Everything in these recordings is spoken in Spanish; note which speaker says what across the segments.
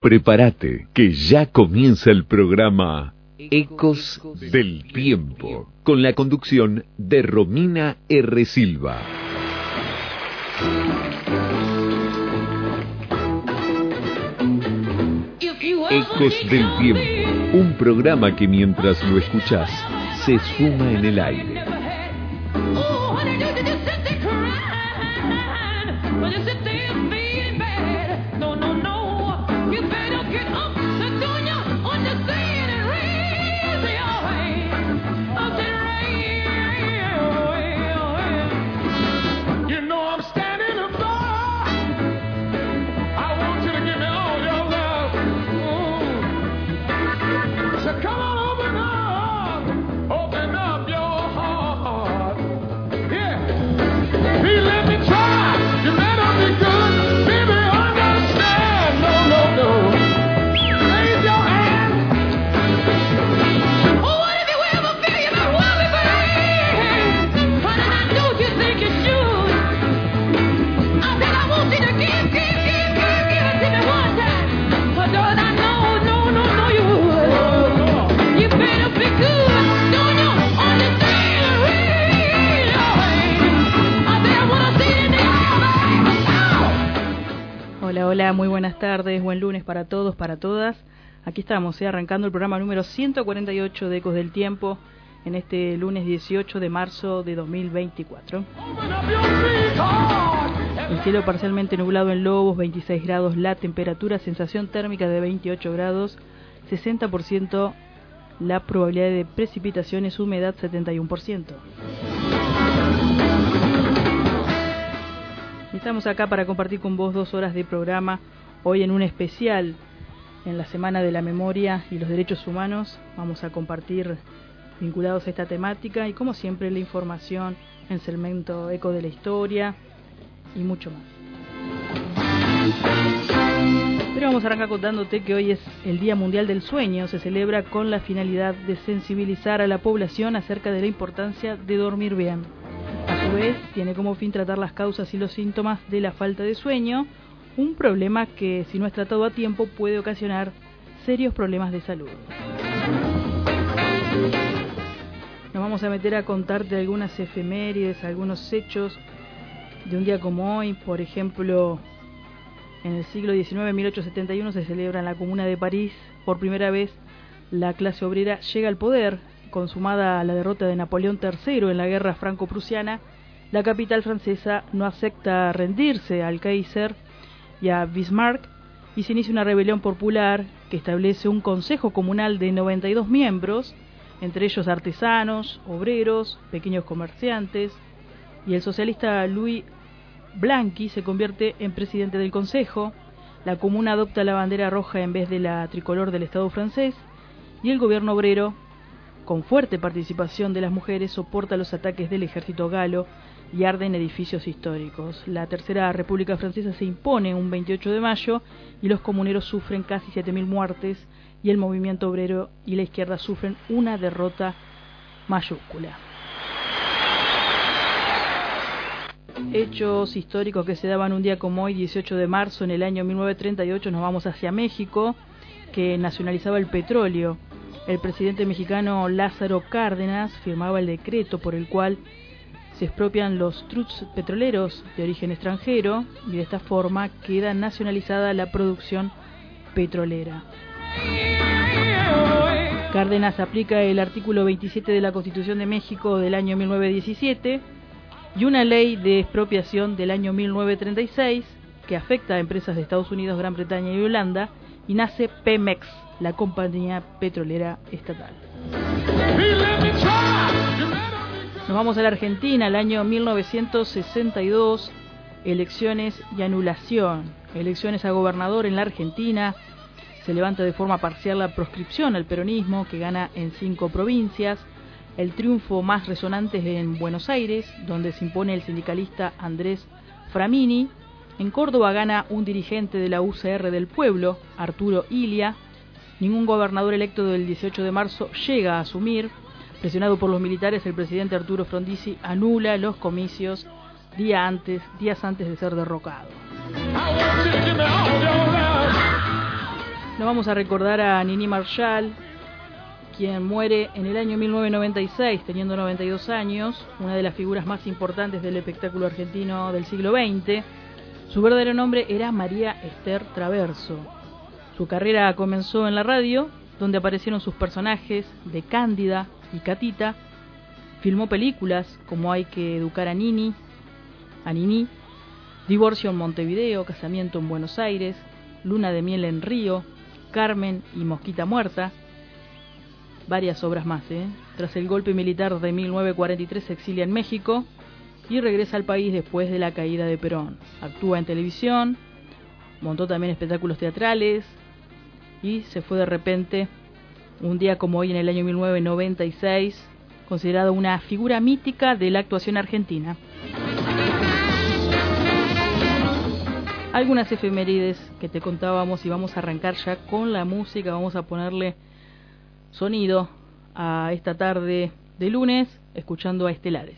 Speaker 1: Prepárate, que ya comienza el programa Ecos del Tiempo, con la conducción de Romina R. Silva. Ecos del Tiempo, un programa que mientras lo escuchás, se esfuma en el aire.
Speaker 2: Hola, muy buenas tardes, buen lunes para todos, para todas. Aquí estamos, arrancando el programa número 148 de Ecos del Tiempo, en este lunes 18 de marzo de 2024. El cielo parcialmente nublado en Lobos, 26 grados la temperatura, sensación térmica de 28 grados, 60% la probabilidad de precipitaciones, humedad 71%. Estamos acá para compartir con vos 2 horas de programa, hoy en un especial, en la Semana de la Memoria y los Derechos Humanos. Vamos a compartir vinculados a esta temática y, como siempre, la información en segmento Eco de la Historia y mucho más. Pero vamos a arrancar contándote que hoy es el Día Mundial del Sueño. Se celebra con la finalidad de sensibilizar a la población acerca de la importancia de dormir bien. A su vez, tiene como fin tratar las causas y los síntomas de la falta de sueño, un problema que, si no es tratado a tiempo, puede ocasionar serios problemas de salud. Nos vamos a meter a contarte algunas efemérides, algunos hechos de un día como hoy. Por ejemplo, en el siglo XIX, en 1871, se celebra en la Comuna de París, por primera vez, la clase obrera llega al poder. Consumada la derrota de Napoleón III en la guerra franco-prusiana, la capital francesa no acepta rendirse al Kaiser y a Bismarck y se inicia una rebelión popular que establece un consejo comunal de 92 miembros, entre ellos artesanos, obreros, pequeños comerciantes, y el socialista Louis Blanqui se convierte en presidente del consejo. La comuna adopta la bandera roja en vez de la tricolor del Estado francés y el gobierno obrero, con fuerte participación de las mujeres, soporta los ataques del ejército galo y arde en edificios históricos. La Tercera República Francesa se impone un 28 de mayo y los comuneros sufren casi 7.000 muertes y el movimiento obrero y la izquierda sufren una derrota mayúscula. Hechos históricos que se daban un día como hoy, 18 de marzo, en el año 1938, nos vamos hacia México, que nacionalizaba el petróleo. El presidente mexicano Lázaro Cárdenas firmaba el decreto por el cual se expropian los trucks petroleros de origen extranjero y de esta forma queda nacionalizada la producción petrolera. Cárdenas aplica el artículo 27 de la Constitución de México del año 1917 y una ley de expropiación del año 1936 que afecta a empresas de Estados Unidos, Gran Bretaña y Holanda, y nace Pemex, la compañía petrolera estatal. Nos vamos a la Argentina, el año 1962, elecciones y anulación. Elecciones a gobernador en la Argentina, se levanta de forma parcial la proscripción al peronismo, que gana en 5 provincias. El triunfo más resonante es en Buenos Aires, donde se impone el sindicalista Andrés Framini. En Córdoba gana un dirigente de la UCR del Pueblo, Arturo Illia. Ningún gobernador electo del 18 de marzo llega a asumir. Presionado por los militares, el presidente Arturo Frondizi anula los comicios días antes de ser derrocado. Nos vamos a recordar a Nini Marshall, quien muere en el año 1996, teniendo 92 años, una de las figuras más importantes del espectáculo argentino del siglo XX. Su verdadero nombre era María Esther Traverso. Su carrera comenzó en la radio, donde aparecieron sus personajes de Cándida y Catita. Filmó películas como Hay que educar a Nini, Divorcio en Montevideo, Casamiento en Buenos Aires, Luna de miel en Río, Carmen y Mosquita muerta. Varias obras más, Tras el golpe militar de 1943 se exilia en México y regresa al país después de la caída de Perón. Actúa en televisión, montó también espectáculos teatrales y se fue de repente un día como hoy en el año 1996, considerado una figura mítica de la actuación argentina. Algunas efemérides que te contábamos y vamos a arrancar ya con la música, vamos a ponerle sonido a esta tarde de lunes, escuchando a Estelares.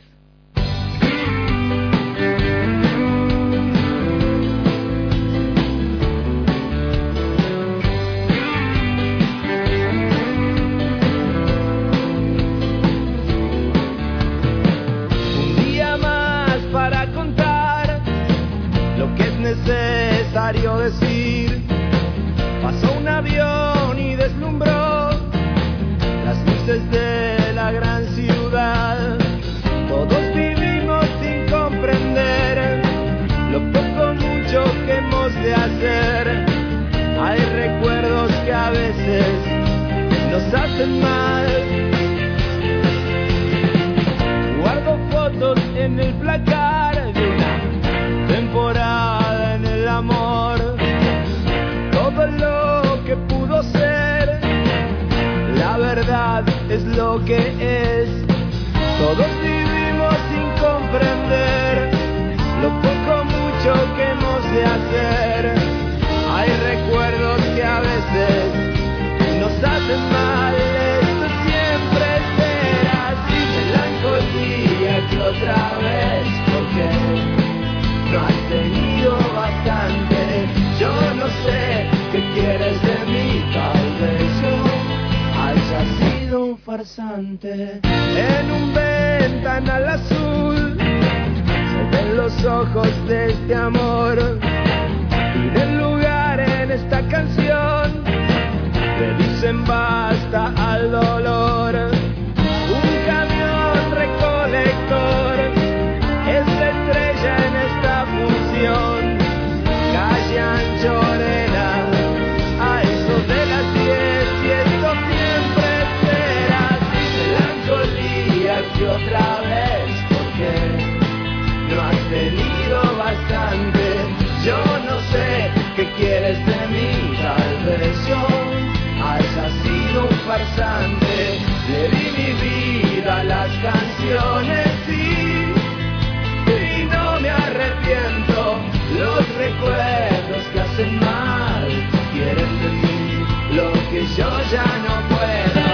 Speaker 3: Un día más para contar lo que es necesario decir. Pasó un avión y deslumbró las luces de la gran ciudad. Todos vivimos sin comprender lo poco mucho que hemos de hacer. Hay recuerdos que a veces nos hacen mal. Guardo fotos en el placar de una temporada en el amor. Todo lo que pudo ser, la verdad es lo que es. Todos vivimos sin comprender lo poco mucho que hemos de hacer. Hay recuerdos que a veces nos hacen mal. Esto siempre será así, melancolía que otra vez, porque no has tenido bastante. Yo no sé qué quieres de mí, tal vez yo haya sido un farsante. En un ventanal azul se ven los ojos de este amor. Tienen lugar en esta canción, le dicen basta al dolor. Un camión recolector es la estrella en esta función. Calle Anchorena, a eso de las 10, y esto siempre será así. Melancolía que otra vez, porque no has tenido bastante. Yo no sé qué quieres de mí, tal vez yo haya sido un farsante. Le di mi vida a las canciones y no me arrepiento. Los recuerdos que hacen mal quieren de mí lo que yo ya no puedo.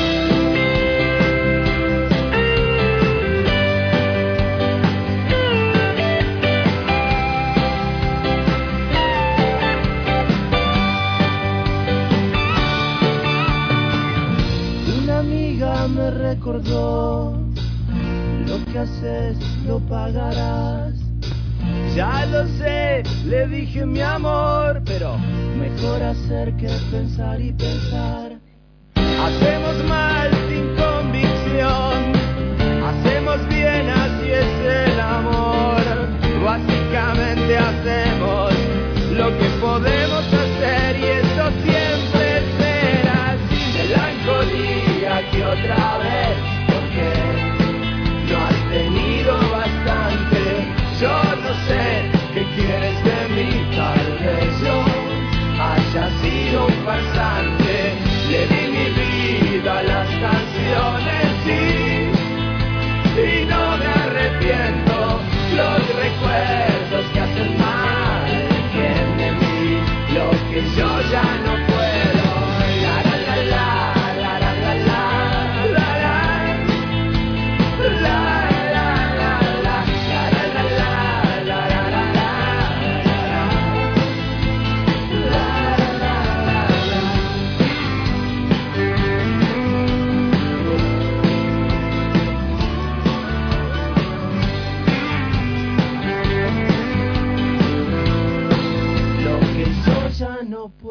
Speaker 3: Una amiga me recordó: lo que haces lo pagarás. Ya lo sé, le dije mi amor, pero mejor hacer que pensar y pensar. Hacemos mal sin convicción, hacemos bien, así es el amor. Básicamente hacemos lo que podemos hacer y eso siempre será así. Melancolía que otra vez, porque no has tenido bastante. Yo no sé qué quieres de mí, tal vez yo haya sido un farsante. Le di mi vida a las canciones y no me arrepiento. Los recuerdos que hacen mal quieren de mí lo que yo ya no puedo. La la la la la la la la la la la.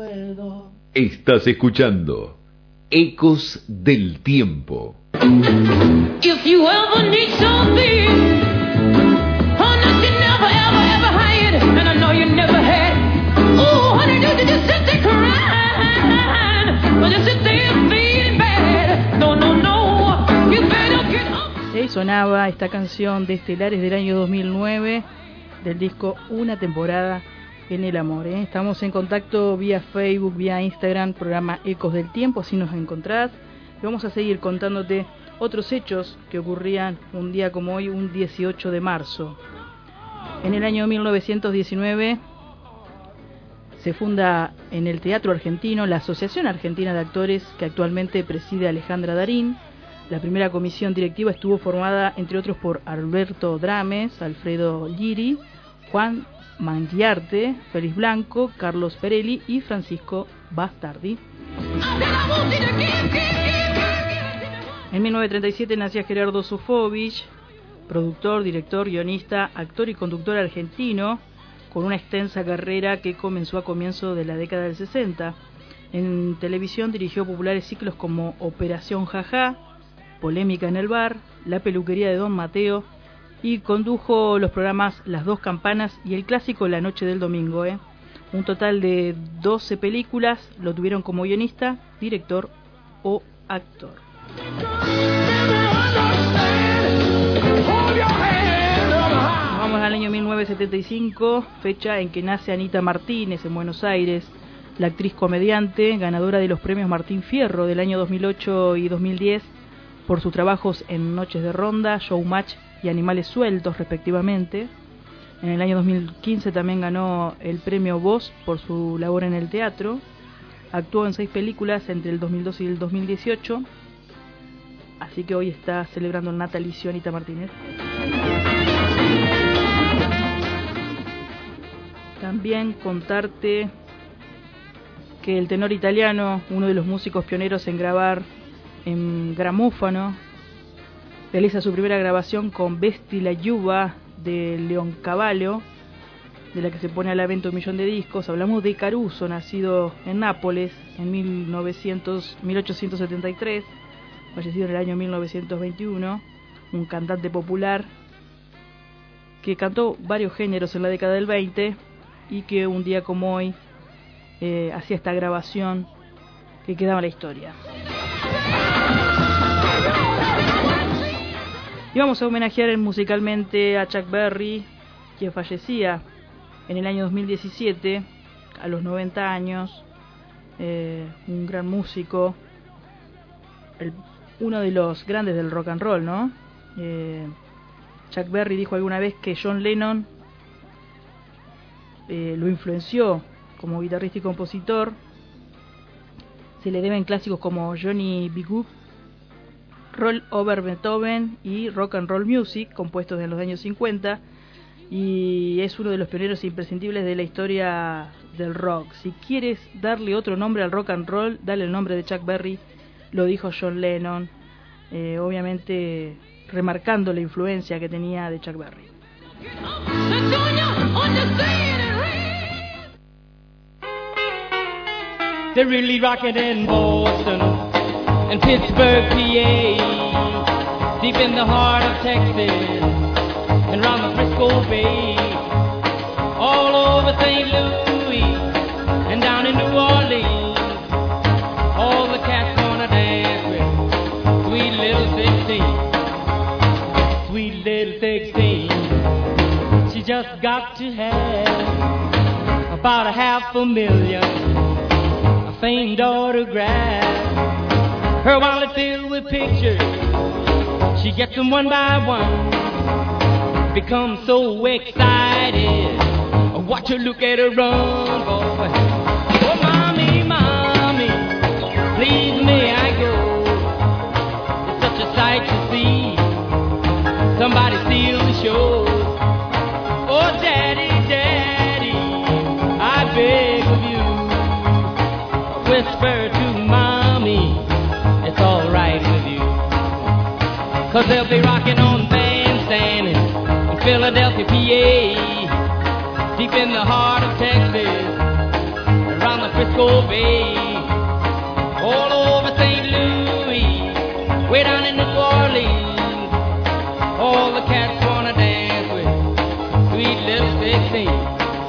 Speaker 3: puedo.
Speaker 1: Estás escuchando Ecos del Tiempo.
Speaker 4: If you ever need something, honey, you never, ever, ever had, and I know you never had. Oh, honey, you just sit there crying, but you sit there feeling bad. No, no, no, you better get up.
Speaker 2: Ahí sonaba esta canción de Estelares del año 2009, del disco Una temporada en el amor. Estamos en contacto vía Facebook, vía Instagram, programa Ecos del Tiempo, así nos encontrás. Y vamos a seguir contándote otros hechos que ocurrían un día como hoy, un 18 de marzo. En el año 1919 se funda en el Teatro Argentino la Asociación Argentina de Actores, que actualmente preside Alejandra Darín. La primera comisión directiva estuvo formada, entre otros, por Alberto Drames, Alfredo Giri, Juan Mangiarte, Félix Blanco, Carlos Perelli y Francisco Bastardi. En 1937 nacía Gerardo Sofovich, productor, director, guionista, actor y conductor argentino, con una extensa carrera que comenzó a comienzos de la década del 60. En televisión dirigió populares ciclos como Operación Jajá, Polémica en el bar, La peluquería de Don Mateo, y condujo los programas Las Dos Campanas y el clásico La Noche del Domingo. Un total de 12 películas lo tuvieron como guionista, director o actor. Vamos al año 1975, fecha en que nace Anita Martínez en Buenos Aires, la actriz comediante, ganadora de los premios Martín Fierro del año 2008 y 2010 por sus trabajos en Noches de Ronda, Showmatch y Animales Sueltos, respectivamente. En el año 2015 también ganó el premio Voz por su labor en el teatro. Actuó en 6 películas entre el 2012 y el 2018. Así que hoy está celebrando el natalicio Anita Martínez. También contarte que el tenor italiano, uno de los músicos pioneros en grabar en gramófono, realiza su primera grabación con Vesti la Yuba de Leoncavallo, de la que se pone a la venta 1 millón de discos. Hablamos de Caruso, nacido en Nápoles en 1873, fallecido en el año 1921, un cantante popular que cantó varios géneros en la década del 20 y que un día como hoy hacía esta grabación que quedaba en la historia. Y vamos a homenajear musicalmente a Chuck Berry, quien fallecía en el año 2017, a los 90 años, un gran músico, uno de los grandes del rock and roll, ¿no? Chuck Berry dijo alguna vez que John Lennon lo influenció como guitarrista y compositor. Se le deben clásicos como Johnny B. Good, Roll Over Beethoven y Rock and Roll Music, compuestos en los años 50, y es uno de los pioneros imprescindibles de la historia del rock. Si quieres darle otro nombre al rock and roll, dale el nombre de Chuck Berry, lo dijo John Lennon, obviamente remarcando la influencia que tenía de Chuck Berry.
Speaker 3: They're really rocking in Boston and Pittsburgh, PA, deep in the heart of Texas and round the Frisco Bay, all over St. Louis and down in New Orleans. All the cats gonna dance with sweet little 16, sweet little 16. She just got to have about $500,000 famed autograph. Her wallet filled with pictures, she gets them one by one. Becomes so excited, watch her look at her run, boy. Oh, mommy, mommy, please may I go? It's such a sight to see, somebody steal the show. Oh, daddy, daddy, I beg of you, whisper to mommy, it's alright with you. 'Cause they'll be rocking on Bandstand in Philadelphia, PA, deep in the heart of Texas, around the Frisco Bay, all over St. Louis, way down in New Orleans. All the cats wanna dance with sweet little 16.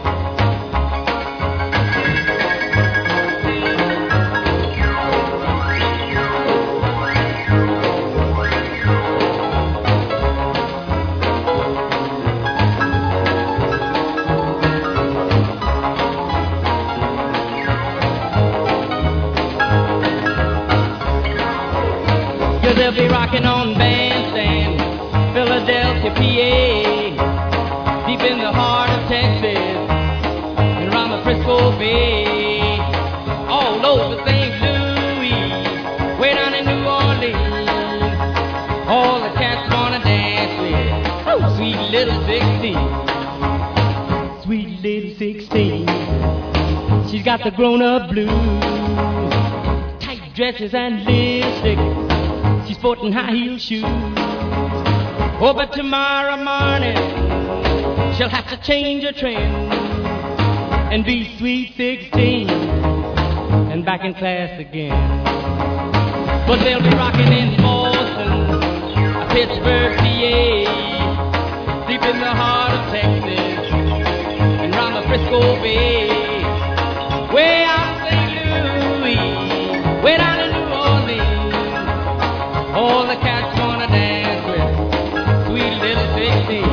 Speaker 3: They'll be rocking on Bandstand, Philadelphia, PA, deep in the heart of Texas, and around the Frisco Bay, all over St. Louis, way down in New Orleans. All the cats wanna dance with sweet little 16. Sweet little 16, she's got the grown-up blues, tight dresses and lipstick. She's sporting high-heel shoes. Oh, but tomorrow morning she'll have to change her trend and be sweet 16 and back in class again. But they'll be rocking in Boston, Pittsburgh, PA, deep in the heart of Texas, and round the Frisco Bay, way out St. Louis, way down in New Orleans. All the cats wanna dance with sweet little 16.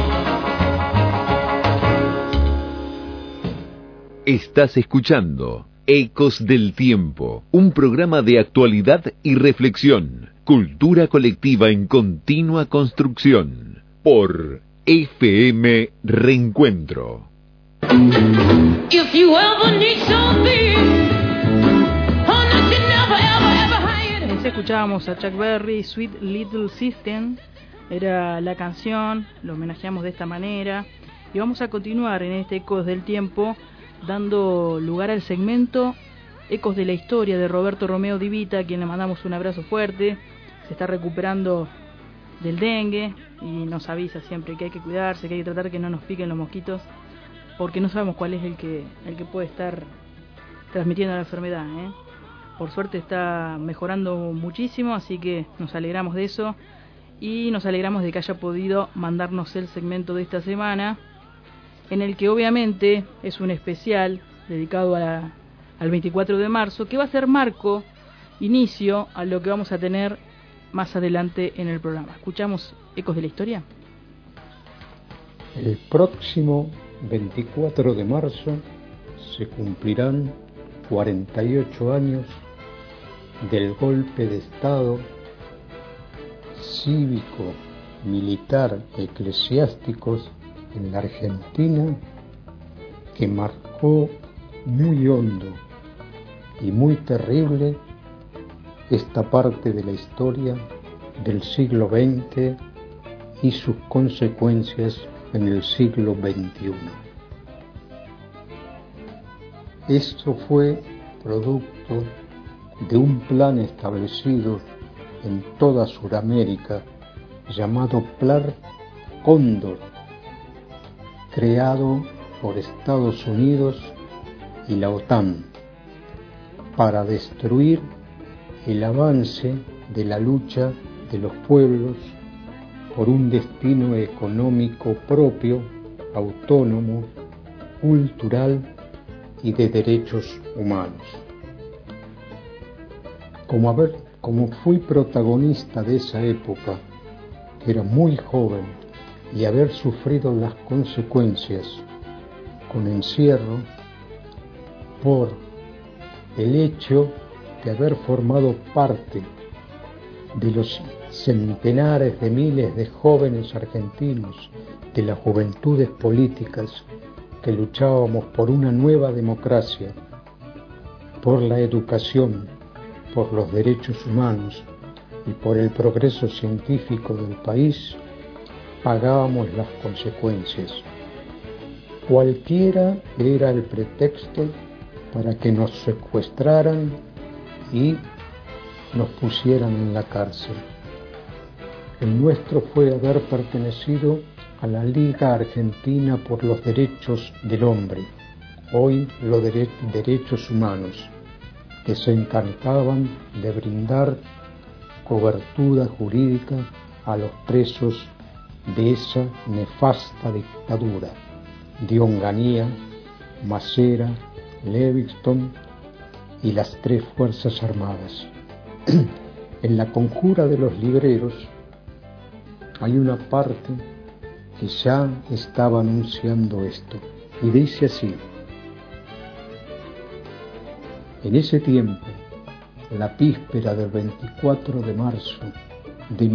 Speaker 1: Estás escuchando Ecos del Tiempo, un programa de actualidad y reflexión, cultura colectiva en continua construcción, por FM Reencuentro.
Speaker 4: If you ever need something,
Speaker 2: escuchábamos a Chuck Berry, Sweet Little System, era la canción, lo homenajeamos de esta manera, y vamos a continuar en este Ecos del Tiempo, dando lugar al segmento Ecos de la Historia de Roberto Romeo Di Vita, a quien le mandamos un abrazo fuerte. Se está recuperando del dengue y nos avisa siempre que hay que cuidarse, que hay que tratar que no nos piquen los mosquitos, porque no sabemos cuál es el que puede estar transmitiendo la enfermedad, Por suerte está mejorando muchísimo, así que nos alegramos de eso y nos alegramos de que haya podido mandarnos el segmento de esta semana, en el que obviamente es un especial dedicado al 24 de marzo, que va a ser marco, inicio a lo que vamos a tener más adelante en el programa. ¿Escuchamos Ecos de la Historia?
Speaker 5: El próximo 24 de marzo se cumplirán 48 años del golpe de Estado cívico, militar, eclesiásticos en la Argentina, que marcó muy hondo y muy terrible esta parte de la historia del siglo XX y sus consecuencias en el siglo XXI. Esto fue producto de un plan establecido en toda Sudamérica llamado Plan Cóndor, creado por Estados Unidos y la OTAN para destruir el avance de la lucha de los pueblos por un destino económico propio, autónomo, cultural y de derechos humanos. Como fui protagonista de esa época, que era muy joven, y haber sufrido las consecuencias con encierro por el hecho de haber formado parte de los centenares de miles de jóvenes argentinos, de las juventudes políticas que luchábamos por una nueva democracia, por la educación, por los derechos humanos y por el progreso científico del país, pagábamos las consecuencias. Cualquiera era el pretexto para que nos secuestraran y nos pusieran en la cárcel. El nuestro fue haber pertenecido a la Liga Argentina por los Derechos del Hombre, hoy los derechos humanos, que se encargaban de brindar cobertura jurídica a los presos de esa nefasta dictadura de Onganía, Macera, Livingston y las 3 Fuerzas Armadas. En la conjura de los libreros hay una parte que ya estaba anunciando esto, y dice así: en ese tiempo, la víspera del 24 de marzo de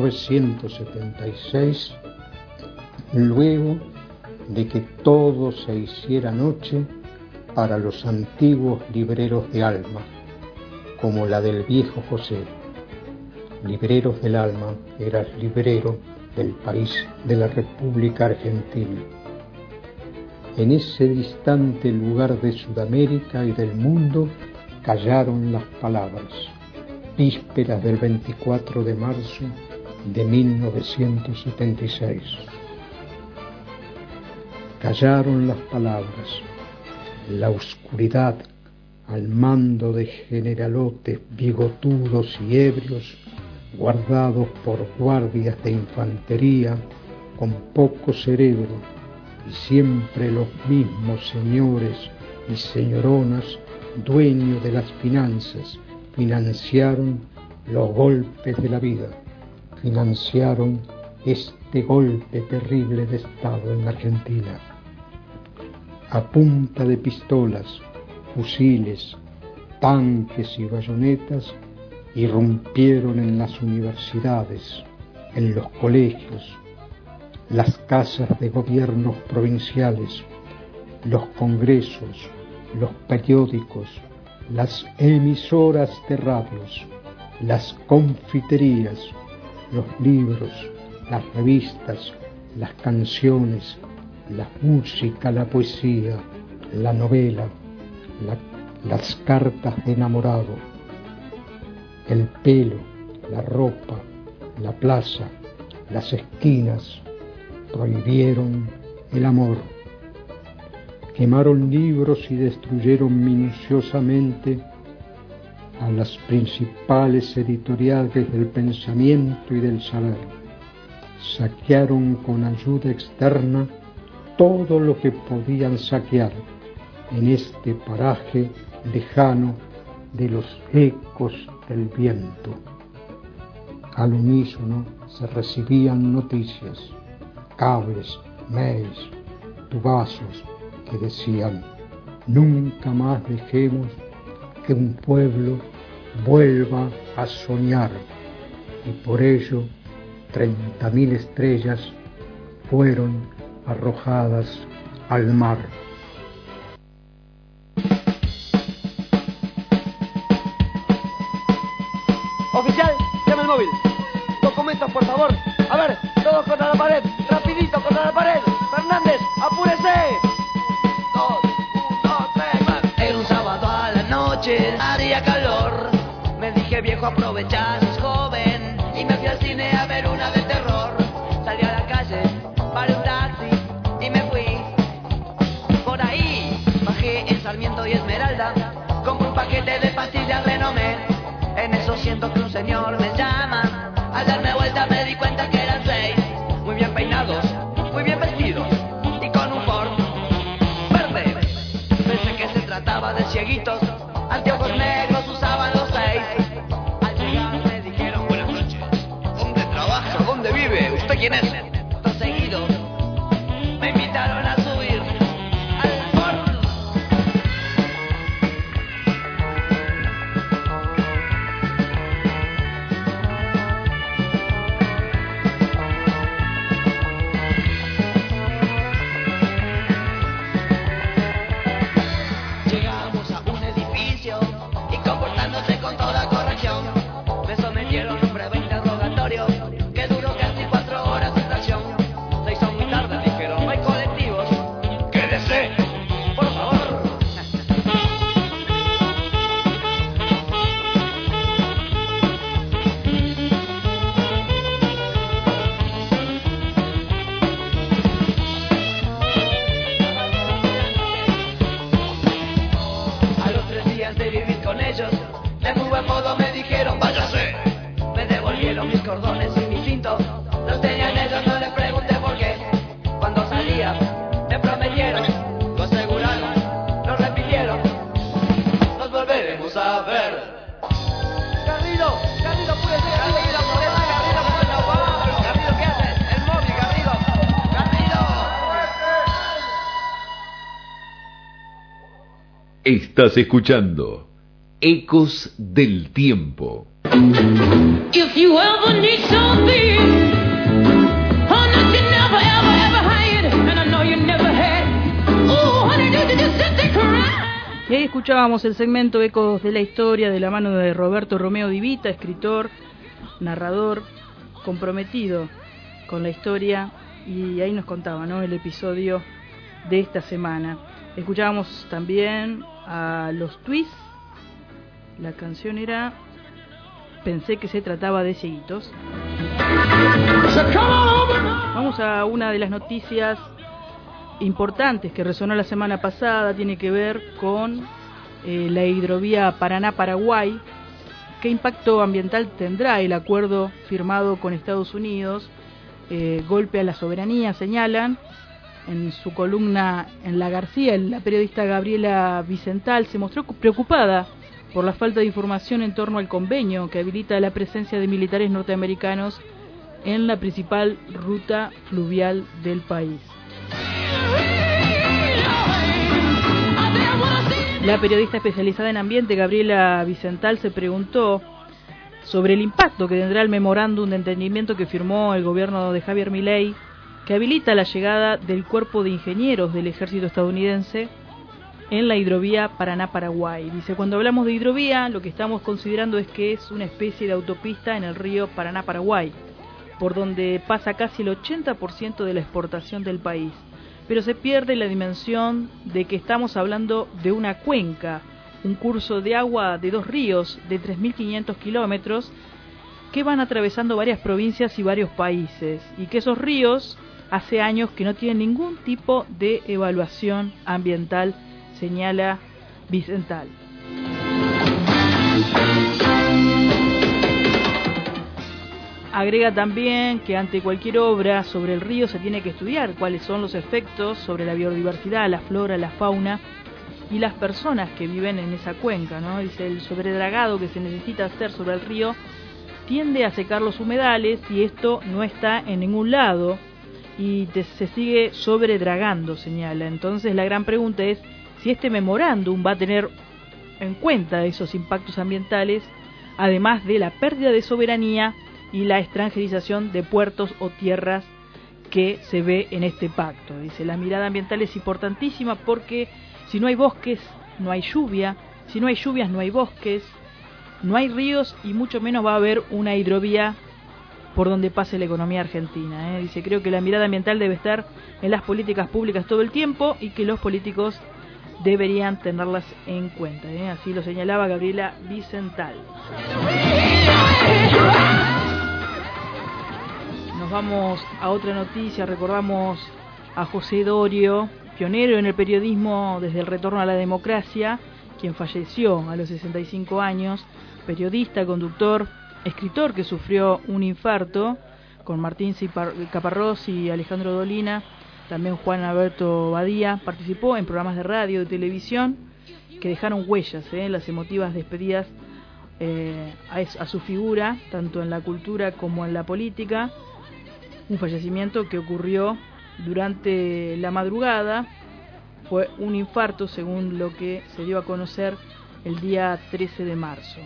Speaker 5: 1976, luego de que todo se hiciera noche para los antiguos libreros de alma, como la del viejo José. Libreros del alma era el librero del país de la República Argentina. En ese distante lugar de Sudamérica y del mundo callaron las palabras, vísperas del 24 de marzo de 1976. Callaron las palabras, la oscuridad al mando de generalotes bigotudos y ebrios, guardados por guardias de infantería con poco cerebro, y siempre los mismos señores y señoronas, dueños de las finanzas, financiaron los golpes de la vida, financiaron este golpe terrible de Estado en la Argentina. A punta de pistolas, fusiles, tanques y bayonetas, irrumpieron en las universidades, en los colegios, las casas de gobiernos provinciales, los congresos, los periódicos, las emisoras de radios, las confiterías, los libros, las revistas, las canciones, la música, la poesía, la novela, las cartas de enamorado, el pelo, la ropa, la plaza, las esquinas, prohibieron el amor. Quemaron libros y destruyeron minuciosamente a las principales editoriales del pensamiento y del saber. Saquearon con ayuda externa todo lo que podían saquear en este paraje lejano de los ecos del viento. Al unísono se recibían noticias, cables, mails, tubazos que decían: nunca más dejemos que un pueblo vuelva a soñar, y por ello 30.000 estrellas fueron arrojadas al mar.
Speaker 6: Oficial, llama el móvil. Documentos, por favor. A ver, todos contra la pared. Rapidito, contra la pared. Fernández, apúrese. 2, 1, 3, más.
Speaker 7: Era un sábado a la noche, haría calor. Me dije, viejo, aprovechar, es joven. Y me fui al cine a ver una de terror. Salí a la calle, paré un taxi y me fui. Por ahí, bajé en Sarmiento y Esmeralda. Compré un paquete de pastillas Renomé. En eso siento que un señor me llama. Al darme vuelta me di cuenta que eran 6. Muy bien peinados, muy bien vestidos y con un Ford verde. Pensé que se trataba de cieguitos. Anteojos negros usaban los 6. Al llegar me dijeron: buenas noches. ¿Dónde trabaja? ¿Dónde vive? ¿Usted quién es? Acto seguido me invitaron a subir al Ford. Llegamos a un edificio y comportándose con toda corrección, me sometieron a un breve interrogatorio que duró casi 4 horas. ellos. De muy buen modo me dijeron, váyase. Me devolvieron mis cordones y mi cinto. Los tenían ellos, no les pregunté por qué. Cuando salía, me prometieron, lo aseguraron, lo repitieron. Nos volveremos a ver. Garrido, puede ser, Garrido, ¿qué haces? El móvil, Garrido.
Speaker 1: Estás escuchando Ecos del Tiempo.
Speaker 4: If you ever need something, oh, nothing never, ever, ever had, and I know you never had. Ooh, honey, did you just sit there crying?
Speaker 2: Y ahí escuchábamos el segmento Ecos de la Historia de la mano de Roberto Romeo Di Vita, escritor, narrador, comprometido con la historia, y ahí nos contaba, ¿no?, el episodio de esta semana. Escuchábamos también a los Twists, la canción era Pensé que se trataba de cieguitos. Vamos a una de las noticias importantes que resonó la semana pasada, tiene que ver con la hidrovía Paraná-Paraguay. ¿Qué impacto ambiental tendrá el acuerdo firmado con Estados Unidos? Golpe a la soberanía, señalan. En su columna en La García, la periodista Gabriela Vicental se mostró preocupada por la falta de información en torno al convenio que habilita la presencia de militares norteamericanos en la principal ruta fluvial del país. La periodista especializada en ambiente Gabriela Vicental se preguntó sobre el impacto que tendrá el memorándum de entendimiento que firmó el gobierno de Javier Milei, que habilita la llegada del cuerpo de ingenieros del ejército estadounidense en la hidrovía Paraná-Paraguay. Dice, cuando hablamos de hidrovía, lo que estamos considerando es que es una especie de autopista en el río Paraná-Paraguay, por donde pasa casi el 80% de la exportación del país. Pero se pierde la dimensión de que estamos hablando de una cuenca, un curso de agua de 2 ríos de 3.500 kilómetros que van atravesando varias provincias y varios países, y que esos ríos hace años que no tienen ningún tipo de evaluación ambiental, señala Vicental. Agrega también que ante cualquier obra sobre el río se tiene que estudiar cuáles son los efectos sobre la biodiversidad, la flora, la fauna y las personas que viven en esa cuenca, ¿no? Dice, el sobredragado que se necesita hacer sobre el río tiende a secar los humedales y esto no está en ningún lado y se sigue sobredragando, señala. Entonces la gran pregunta es si este memorándum va a tener en cuenta esos impactos ambientales, además de la pérdida de soberanía y la extranjerización de puertos o tierras que se ve en este pacto. Dice, la mirada ambiental es importantísima porque si no hay bosques, no hay lluvia, si no hay lluvias, no hay bosques, no hay ríos y mucho menos va a haber una hidrovía por donde pase la economía argentina. Dice, creo que la mirada ambiental debe estar en las políticas públicas todo el tiempo y que los políticos deberían tenerlas en cuenta. Así lo señalaba Gabriela Vicental. Nos vamos a otra noticia. Recordamos a José Dorio, pionero en el periodismo desde el retorno a la democracia, quien falleció a los 65 años, periodista, conductor, escritor que sufrió un infarto, con Martín Caparrós y Alejandro Dolina. También Juan Alberto Badía participó en programas de radio y de televisión que dejaron huellas, las emotivas despedidas a su figura, tanto en la cultura como en la política. Un fallecimiento que ocurrió durante la madrugada, fue un infarto según lo que se dio a conocer el día 13 de marzo.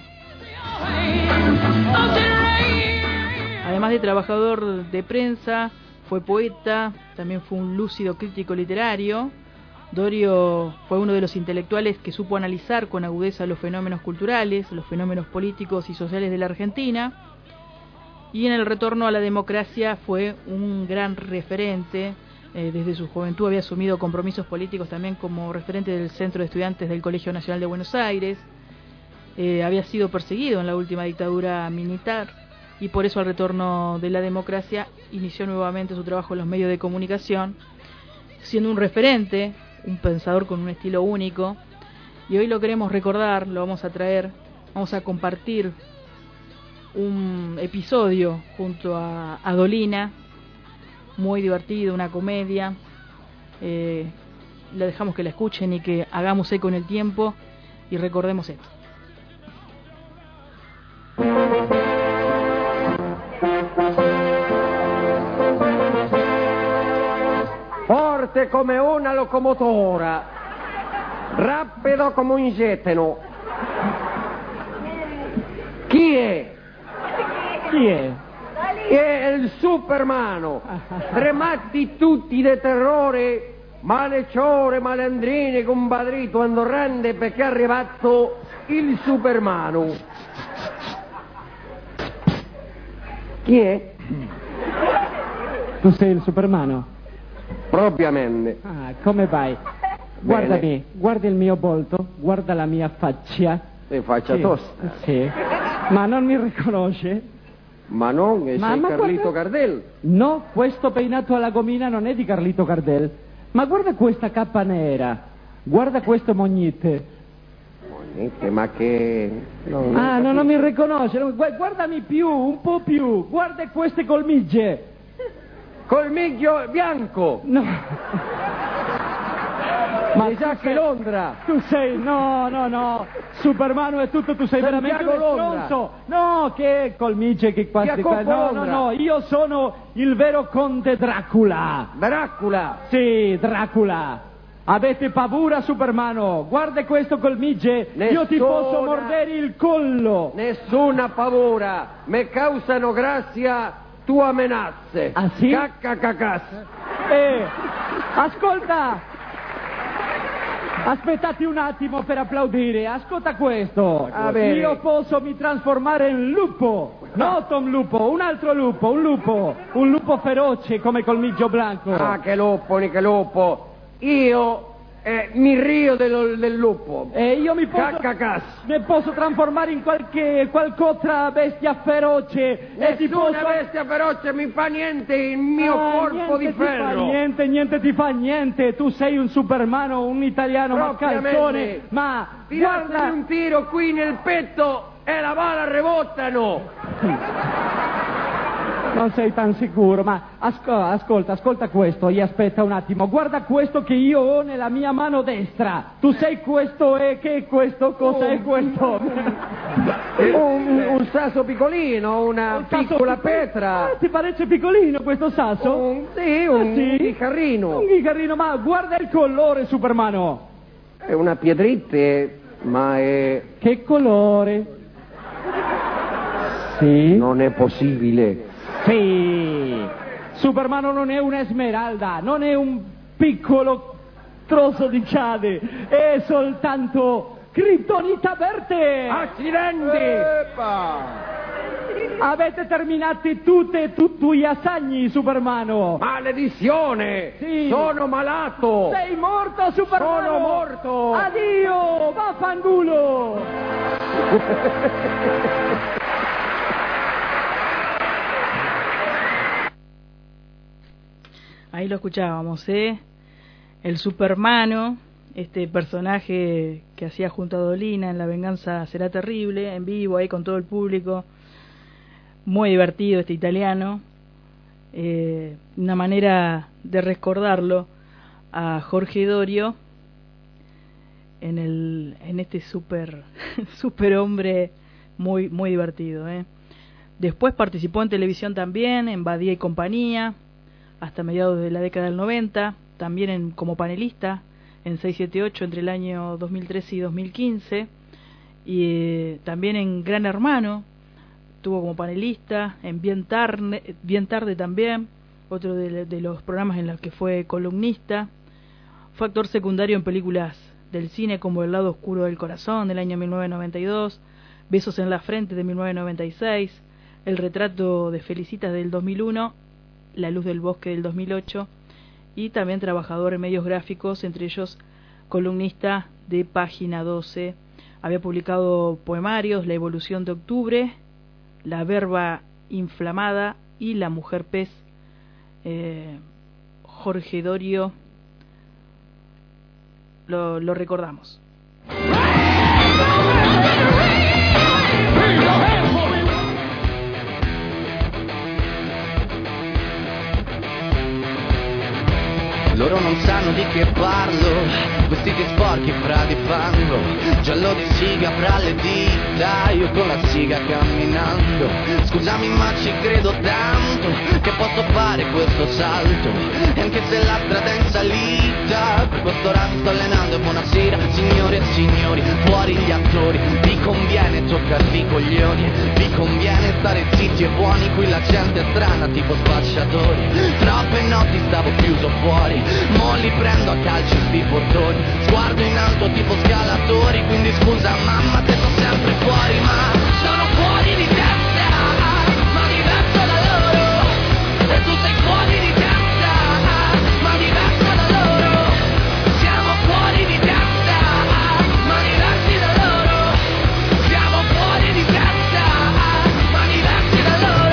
Speaker 2: Además de trabajador de prensa, fue poeta, también fue un lúcido crítico literario. Dorio fue uno de los intelectuales que supo analizar con agudeza los fenómenos culturales, los fenómenos políticos y sociales de la Argentina. Y en el retorno a la democracia fue un gran referente. Desde su juventud había asumido compromisos políticos también como referente del Centro de Estudiantes del Colegio Nacional de Buenos Aires. Había sido perseguido en la última dictadura militar y por eso al retorno de la democracia inició nuevamente su trabajo en los medios de comunicación, siendo un referente, un pensador con un estilo único Y hoy lo queremos recordar, lo vamos a traer, vamos a compartir un episodio junto a Dolina, muy divertido, una comedia. Le dejamos que la escuchen y que hagamos eco en el tiempo y recordemos esto.
Speaker 8: Forte come una locomotora, rapido come un jeteno. Chi è?
Speaker 9: Chi è?
Speaker 8: È il Supermano. Tremati tutti di terrore, maleciore, malandrini, compadrito, quando rende perché è arrivato il Supermano. Chi è?
Speaker 9: Tu sei il Supermano?
Speaker 8: Propriamente.
Speaker 9: Ah, come vai? Guardami, guarda il mio volto, guarda la mia faccia.
Speaker 8: E faccia
Speaker 9: Sì,
Speaker 8: tosta.
Speaker 9: Sì. Ma non mi riconosce?
Speaker 8: Ma non, sei Carlito
Speaker 9: guarda...
Speaker 8: Gardel.
Speaker 9: No, questo peinato alla gomina non è di Carlito Gardel. Ma guarda questa cappa nera, guarda questo mognite.
Speaker 8: Mognite, ma che...
Speaker 9: No, non mi riconosce. Guardami più, un po' più. Guarda queste colmigie.
Speaker 8: Colmiglio bianco.
Speaker 9: No.
Speaker 8: Ma sa che Londra.
Speaker 9: Tu sei, no. Supermano è tutto, tu sei veramente un stronzo. No, che colmigie, che quasi. No, io sono il vero conte Dracula.
Speaker 8: Dracula?
Speaker 9: Sì, Dracula. Avete paura, Supermano? Guarda questo colmigie, io ti posso mordere il collo.
Speaker 8: Nessuna paura, me causano grazia tua menazze.
Speaker 9: Ah sì?
Speaker 8: Caccacacas.
Speaker 9: Ascolta. Aspettate un attimo per applaudire, ascolta questo. Io posso mi trasformare in lupo, no Tom Lupo, un altro lupo, un lupo feroce come Colmigio Blanco.
Speaker 8: Ah, che lupo. Io mi rio del lupo.
Speaker 9: Io mi posso, ne posso trasformare in qualcosa bestia feroce.
Speaker 8: Nessuna bestia feroce mi fa niente il mio corpo di ferro.
Speaker 9: Niente ti fa niente. Tu sei un Supermano, un italiano mascalzone. Ma
Speaker 8: tirarti un tiro qui nel petto e la bala rebottano.
Speaker 9: Non sei tan sicuro, ma ascolta questo, e aspetta un attimo, guarda questo che io ho nella mia mano destra. Tu sei questo e che è questo? Cosa è questo?
Speaker 8: Un sasso piccolino, una piccola pietra.
Speaker 9: Ti parece piccolino questo sasso?
Speaker 8: Un chitarrino.
Speaker 9: Un chitarrino, ma guarda il colore, Supermano.
Speaker 8: È una pietrite, ma è...
Speaker 9: Che colore? Sì?
Speaker 8: Non è possibile.
Speaker 9: Sì, Supermano non è una smeralda, non è un piccolo trozo di giade, è soltanto Kryptonita verde.
Speaker 8: Accidenti!
Speaker 9: Avete terminati tutti gli assagni, Supermano.
Speaker 8: Maledizione!
Speaker 9: Sì.
Speaker 8: Sono malato!
Speaker 9: Sei morto, Supermano!
Speaker 8: Sono morto!
Speaker 9: Addio, vaffanculo!
Speaker 2: Ahí lo escuchábamos, el Supermano, este personaje que hacía junto a Dolina en La Venganza Será Terrible, en vivo ahí con todo el público, muy divertido este italiano, una manera de recordarlo a Jorge Dorio en este super hombre muy divertido. Después participó en televisión también, en Badía y Compañía, hasta mediados de la década del 90, también como panelista en 678 entre el año 2013 y 2015, y también en Gran Hermano, estuvo como panelista, en Bien Tarde también, otro de los programas en los que fue columnista, fue actor secundario en películas del cine como El lado oscuro del corazón del año 1992, Besos en la frente de 1996, El retrato de Felicitas del 2001, La luz del bosque del 2008, y también trabajador en medios gráficos, entre ellos columnista de Página 12. Había publicado poemarios La evolución de octubre, La verba inflamada y La mujer pez. Jorge Dorio, lo recordamos.
Speaker 7: Loro non sanno di che parlo, vestiti sporchi fra di fango, giallo di siga fra le dita, io con la siga camminando. Scusami ma ci credo tanto, che posso fare questo salto, e anche se la strada è in salita, per questo ora mi sto allenando. E buonasera signore e signori, fuori gli attori, vi conviene toccarvi i coglioni, vi conviene stare zitti e buoni, qui la gente è strana tipo spacciatori. Troppe notti stavo chiuso fuori, mo li prendo a calci sti bottoni, sguardo in alto tipo scalatori, quindi scusa mamma te sto sempre fuori, ma sono fuori di testa, ma diverso da loro, e tu sei fuori di testa, ma diverso da loro, siamo fuori di testa, ma diversi da loro, siamo fuori di testa, ma diversi da loro.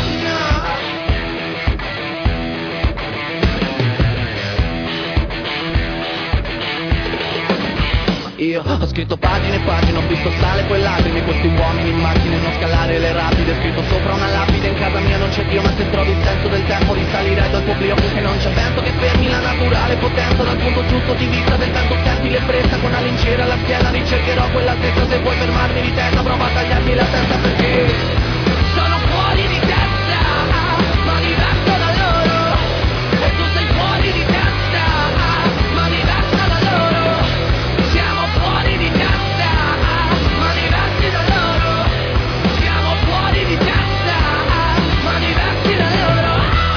Speaker 7: Io ho scritto pagine e pagine, ho visto sale poi lacrime, questi uomini in macchine, non scalare le rapide, scritto sopra una lapide, in casa mia non c'è Dio, ma se trovi il senso del tempo risalirai dal tuo oblio, e non c'è vento che fermi la naturale potenza, dal punto giusto di vista del vento senti l'ebbrezza, con la lincera alla schiena ricercherò quell'altezza, se vuoi fermarmi di testa prova a tagliarmi la testa, perché sono fuori di testa, ma diverso da loro, e tu sei fuori di testa, ma diverso da loro, siamo fuori di testa, ma diversi da loro, siamo fuori di testa, ma diversi da loro.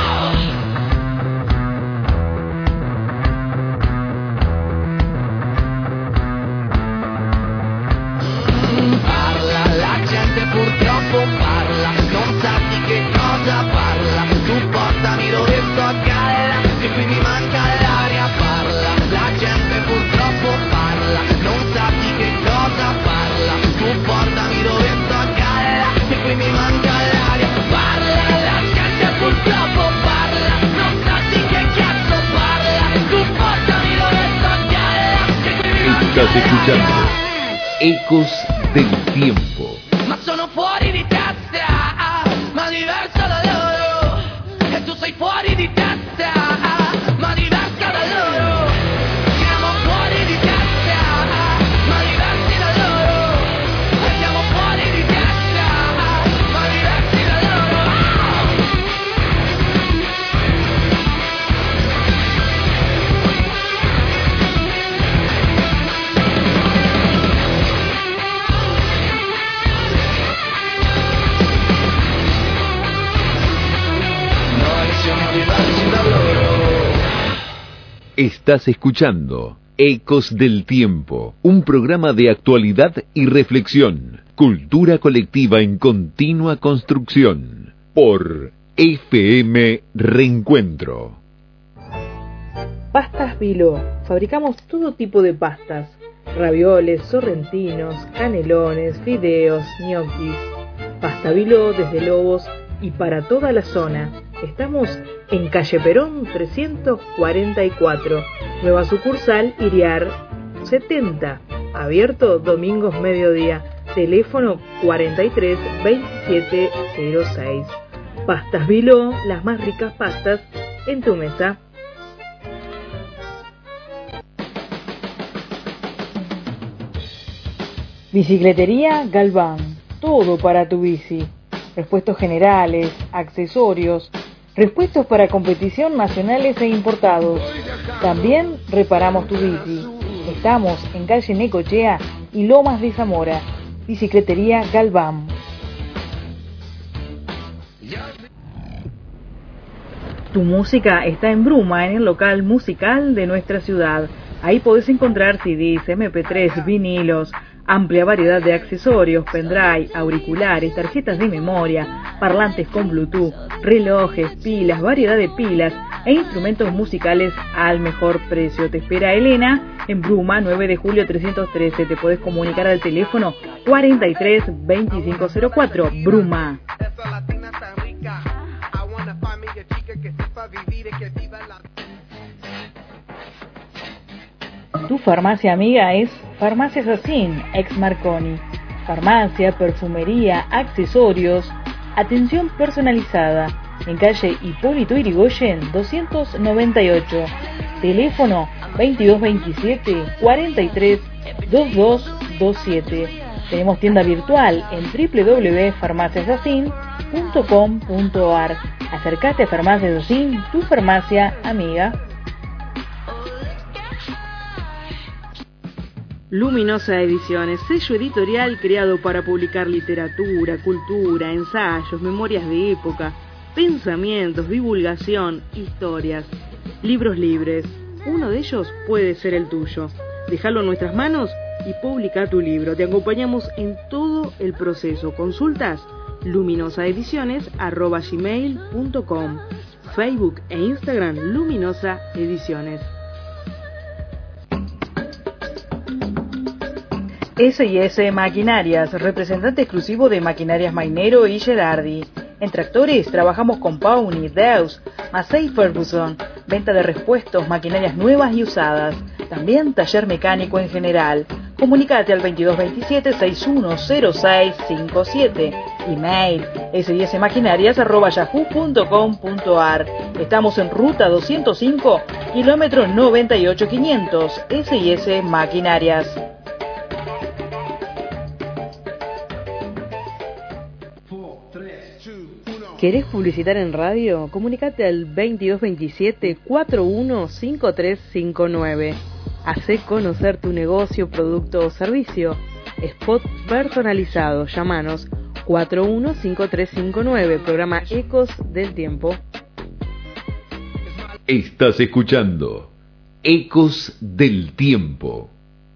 Speaker 7: Parla, la gente purtroppo parla, non sa di che cosa parla, tu portami dove sto a galla, che qui mi manca l'aria, parla, la gente purtroppo parla, non sa di che cosa parla, tu portami dove sto a galla, che qui mi manca l'aria, parla, la gente purtroppo parla, non sa di che cazzo parla, tu portami dove sto a galla, che qui mi manca
Speaker 1: Estás escuchando
Speaker 7: l'aria.
Speaker 1: Ecos del Tiempo.
Speaker 7: Ma sono fuori di testa, ma diverso da loro, e tu sei fuori di testa, ma diversa da loro, siamo fuori di testa, ma diversi da loro, e siamo fuori di testa, ma diversi da loro. Noi siamo diversi da loro.
Speaker 1: Estás escuchando Ecos del Tiempo, un programa de actualidad y reflexión, cultura colectiva en continua construcción, por FM Reencuentro.
Speaker 2: Pastas Viló. Fabricamos todo tipo de pastas. Ravioles, sorrentinos, canelones, fideos, ñoquis. Pasta Viló desde Lobos y para toda la zona. Estamos en calle Perón 344, nueva sucursal Iriar 70, abierto domingos mediodía, teléfono 43 27 06. Pastas Viló, las más ricas pastas en tu mesa. Bicicletería Galván, todo para tu bici. Repuestos generales, accesorios, repuestos para competición nacionales e importados. También reparamos tu bici. Estamos en calle Necochea y Lomas de Zamora. Bicicletería Galván. Tu música está en Bruma, en el local musical de nuestra ciudad. Ahí podés encontrar CDs, MP3, vinilos, amplia variedad de accesorios, pendrive, auriculares, tarjetas de memoria, parlantes con Bluetooth, relojes, pilas, variedad de pilas e instrumentos musicales al mejor precio. Te espera Elena en Bruma, 9 de julio 313. Te podés comunicar al teléfono 43 2504. Bruma. Tu farmacia amiga es Farmacia Sacin, ex Marconi. farmacia, perfumería, accesorios, atención personalizada, en calle Hipólito Yrigoyen 298, teléfono 2227 43 2227. Tenemos tienda virtual en www.farmaciasacin.com.ar. Acércate a Farmacias Acin, tu farmacia amiga. Luminosa Ediciones, sello editorial creado para publicar literatura, cultura, ensayos, memorias de época, pensamientos, divulgación, historias, libros libres. Uno de ellos puede ser el tuyo. Déjalo en nuestras manos y publica tu libro. Te acompañamos en todo el proceso. Consultas luminosaediciones@gmail.com, Facebook e Instagram Luminosa Ediciones. S&S Maquinarias, representante exclusivo de Maquinarias Mainero y Gerardi. En tractores trabajamos con Pony, Deus, Massey Ferguson, venta de repuestos, maquinarias nuevas y usadas. También taller mecánico en general. Comunicate al 2227-610657. Email sismaquinarias@yahoo.com.ar. Estamos en ruta 205, kilómetro 98500. S&S Maquinarias. ¿Querés publicitar en radio? Comunicate al 2227-415359. Hacé conocer tu negocio, producto o servicio. Spot personalizado. Llámanos 415359. Programa Ecos del Tiempo.
Speaker 1: Estás escuchando Ecos del Tiempo.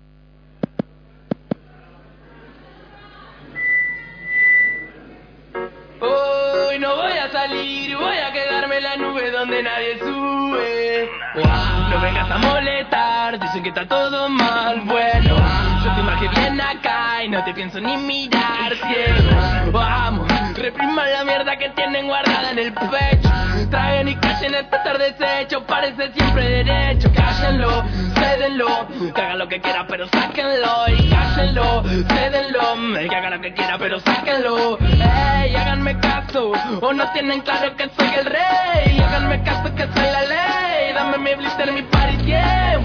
Speaker 3: Voy a quedarme en la nube donde nadie sube. No vengas a molestar, dicen que está todo mal. Bueno, yo te marqué bien acá y no te pienso ni mirar, ciego. Vamos, repriman la mierda que tienen guardada en el pecho. Traigan y callen este estar deshecho, parece siempre derecho. Cállenlo, cédenlo, que haga lo que quiera pero sáquenlo. Y cállenlo, cédenlo, que haga lo que quiera pero sáquenlo. Ey, háganme caso, o no tienen claro que soy el rey. Háganme caso que soy la ley, dame mi blister, mi party, yeah.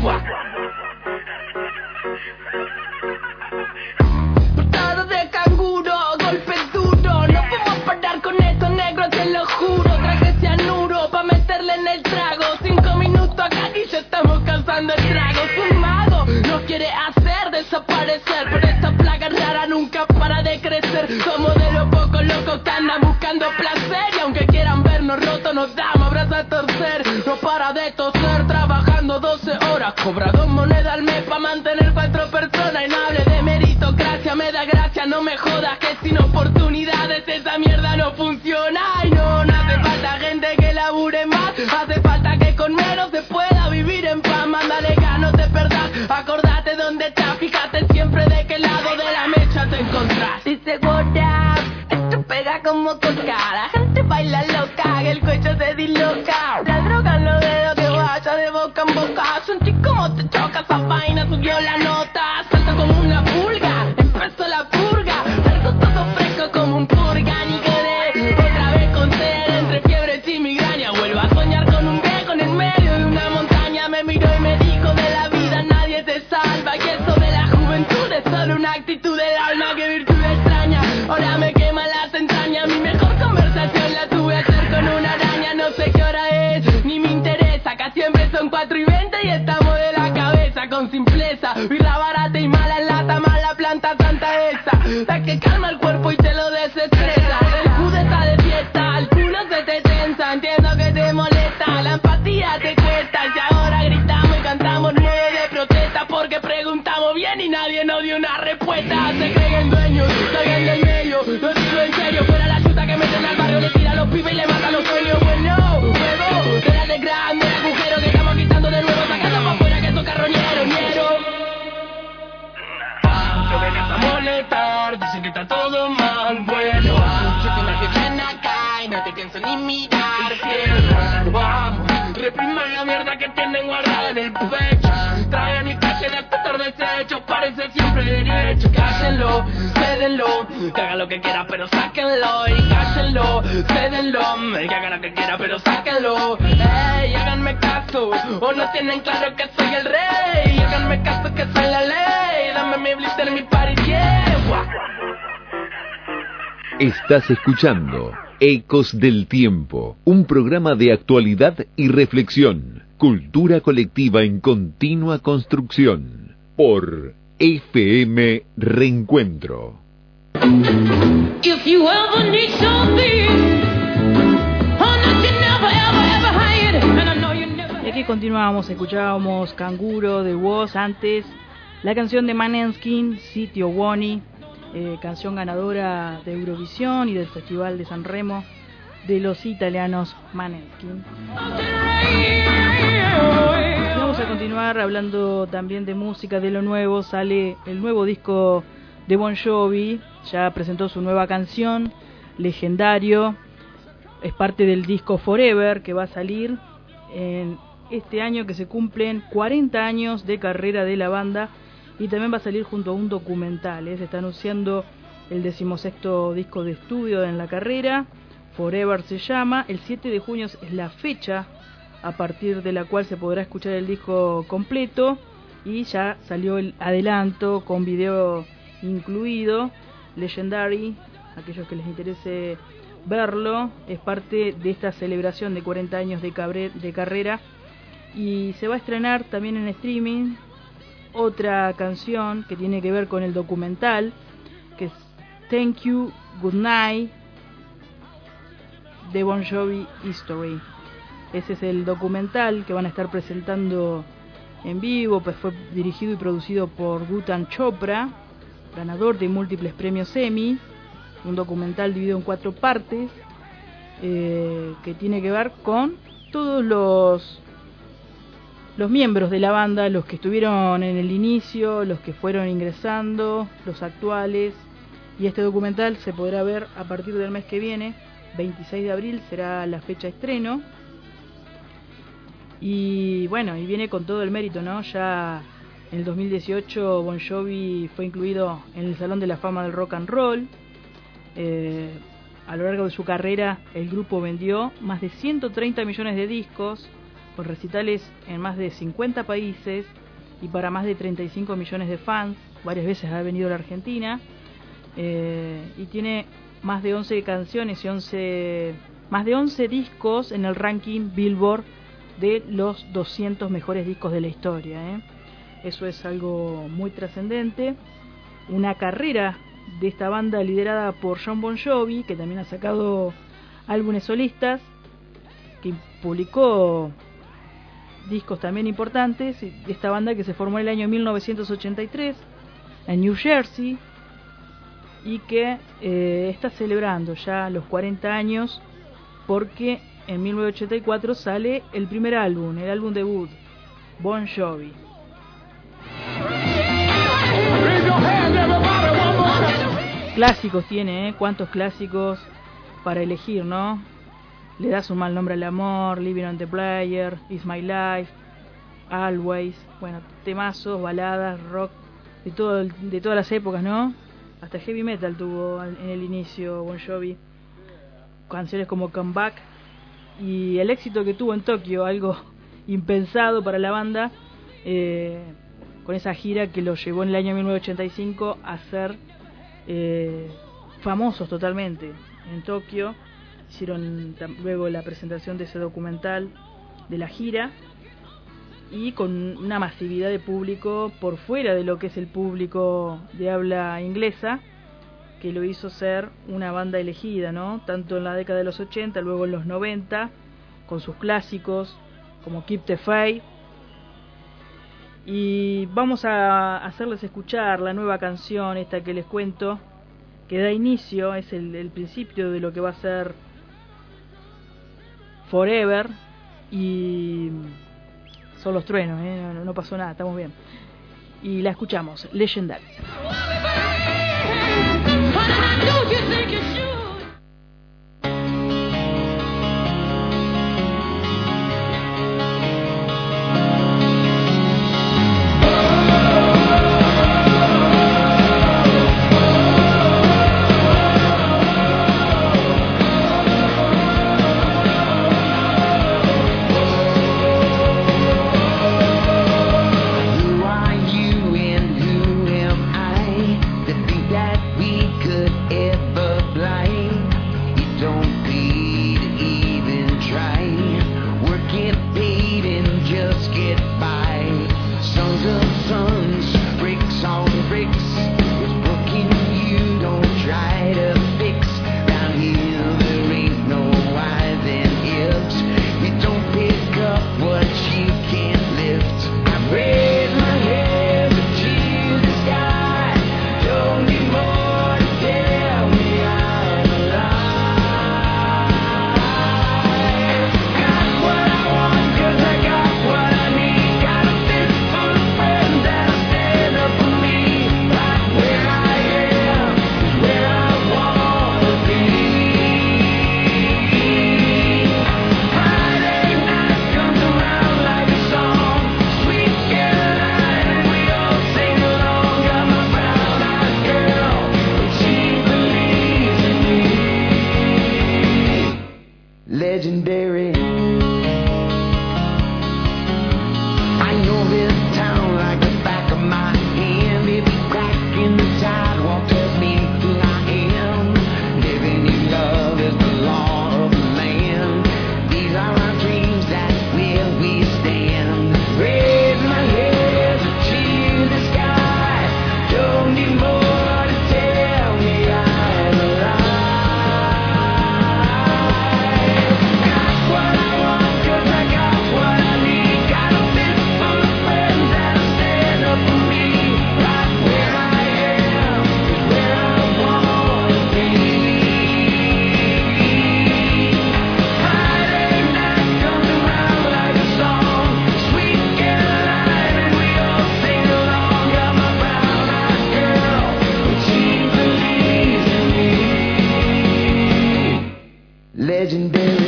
Speaker 3: Portado de canguro, golpe duro. No podemos parar con esto, negro, te lo juro. Traje cianuro pa' meterle en el trago. 5 minutos acá y ya estamos cansando el trago. Un mago nos quiere hacer desaparecer, pero esta plaga rara nunca para de crecer. Somos de los pocos locos que andan buscando placer, y aunque quieran vernos rotos nos damos abrazos a torcer. No para de toser, trabajando 12 horas, cobra 2 monedas al mes pa' mantener 4 personas. Y no hable de meritocracia, me da gracia, no me jodas que sin oportunidades esa mierda no funciona. Y no hace falta gente que labure más, hace falta que con menos se pueda vivir en paz. Mándale gas, no te perdás, acordate dónde estás, fíjate siempre de qué lado de la mecha te encontrás. Dice what up, esto pega como coca, la gente baila loca, que el cuello se disloca. La droga en los dedos que vaya de boca en boca, sentí como te choca esa vaina, subió la nota. Salta como una pulga, empezó la purga, algo todo fresco como un purga. Ni quedé otra vez con sed, entre fiebres y migraña. Vuelvo a soñar con un viejo en el medio de una montaña. Me miró y me dijo de la vida nadie te salva, y eso de la juventud es solo una actitud del alma. Que virtud extraña, ahora me quema las entrañas. Mi mejor conversación la tuve ayer con una araña. No sé qué hora es, ni me interesa, acá siempre son 4:20 y estamos de la cabeza con simpleza. Birra barata y mala en lata, mala planta santa esa, la que calma el cuerpo y te lo desestresa. El jude está de fiesta, el culo se te tensa, entiendo que te molesta, la empatía te cuesta. Y ahora gritamos y cantamos 9 de protesta, porque preguntamos bien y nadie nos dio una respuesta. Se creen dueños, salgan del medio, lo digo en serio. Fuera la chuta que meten al barrio, le tira a los pibes y le matan los sueños. Bueno, huevo, quédate grande el agujero que estamos quitando de nuevo, sacando pa' afuera que son carroñeros, ñero. No vengas a molestar, dicen que está todo mal. Bueno, yo te marqué bien acá y no te pienso ni mirar, cielo. Vamos, repriman la mierda que tienen guardada en el pecho. Traigan y callen este estar de hecho parece siempre derecho. Cállenlo, cédenlo, que haga lo que quiera pero sáquenlo. Y cállenlo, cédenlo, que haga lo que quiera pero sáquenlo. Ey, háganme caso, o no tienen claro que soy el rey. Háganme caso que soy la ley. Dame mi blister, mi party, yeah.
Speaker 1: Estás escuchando Ecos del Tiempo, un programa de actualidad y reflexión, cultura colectiva en continua construcción, por FM Reencuentro.
Speaker 4: If you ever need something, oh, no, you never, ever had it, and I know you never.
Speaker 2: Y aquí continuamos, escuchábamos Canguro de Woz, antes la canción de Måneskin, Sitio Buoni, canción ganadora de Eurovisión y del Festival de San Remo de los italianos Måneskin. Vamos a continuar hablando también de música, de lo nuevo. Sale el nuevo disco de Bon Jovi, ya presentó su nueva canción, Legendario. Es parte del disco Forever, que va a salir en este año, que se cumplen 40 años de carrera de la banda, y también va a salir junto a un documental. Se está anunciando el 16º disco de estudio en la carrera. Forever se llama. El 7 de junio es la fecha a partir de la cual se podrá escuchar el disco completo, y ya salió el adelanto con video incluido. Legendary, aquellos que les interese verlo, es parte de esta celebración de 40 años de carrera, y se va a estrenar también en streaming otra canción que tiene que ver con el documental, que es Thank You, Good Night, de Bon Jovi History. Ese es el documental que van a estar presentando en vivo, pues fue dirigido y producido por Gutan Chopra, ganador de múltiples premios Emmy. Un documental dividido en 4 partes, que tiene que ver con todos los miembros de la banda, los que estuvieron en el inicio, los que fueron ingresando, los actuales. Y este documental se podrá ver a partir del mes que viene, 26 de abril será la fecha de estreno. Y bueno, y viene con todo el mérito, ¿no? Ya en el 2018 Bon Jovi fue incluido en el Salón de la Fama del Rock and Roll. A lo largo de su carrera el grupo vendió más de 130 millones de discos, con recitales en más de 50 países y para más de 35 millones de fans. Varias veces ha venido a la Argentina, y tiene más de 11 canciones y más de 11 discos en el ranking Billboard de los 200 mejores discos de la historia. Eso es algo muy trascendente. Una carrera de esta banda liderada por Jon Bon Jovi, que también ha sacado álbumes solistas, que publicó discos también importantes. Esta banda que se formó en el año 1983 en New Jersey, y que está celebrando ya los 40 años, porque en 1984 sale el primer álbum, el álbum debut, Bon Jovi. Clásicos tiene, cuántos clásicos para elegir, ¿no? Le das un mal nombre al amor, Living on the Player, It's My Life, Always. Bueno, temazos, baladas, rock de todas las épocas, ¿no? Hasta heavy metal tuvo en el inicio Bon Jovi, canciones como Come Back, y el éxito que tuvo en Tokio, algo impensado para la banda, con esa gira que lo llevó en el año 1985 a ser famosos totalmente en Tokio. Hicieron luego la presentación de ese documental de la gira, y con una masividad de público por fuera de lo que es el público de habla inglesa, que lo hizo ser una banda elegida, ¿no? Tanto en la década de los 80, luego en los 90, con sus clásicos como Keep the Faith. Y vamos a hacerles escuchar la nueva canción, esta que les cuento, que da inicio, es el principio de lo que va a ser Forever, y son los truenos, no pasó nada, estamos bien. Y la escuchamos, Legendary.
Speaker 10: legendary. I know this town like the back of my hand. Every crack in the sidewalk tells me who I am. Living in love is the law of the land. These are our dreams, that's where we stand. Raise my head to the sky. Don't need more to tell me I'm alive. Got what I want 'cause I got what I need. Got a fist full of friends that'll stand up for me. Right where I am is where I wanna be. Friday night comes around like a song. Sweet Caroline and we all sing along. Got my brown-eyed girl, but she believes in me. Legendary.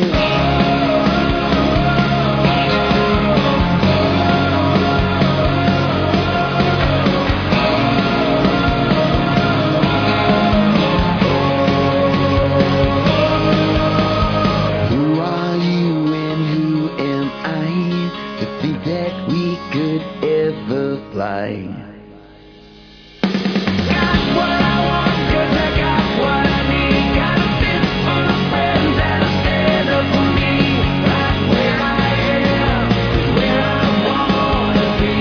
Speaker 10: Who are you and who am I to think that we could ever fly? Got what I want 'cause I got what I need. Got a fist full of friends that'll stand up for me. Right where I am is where I wanna be.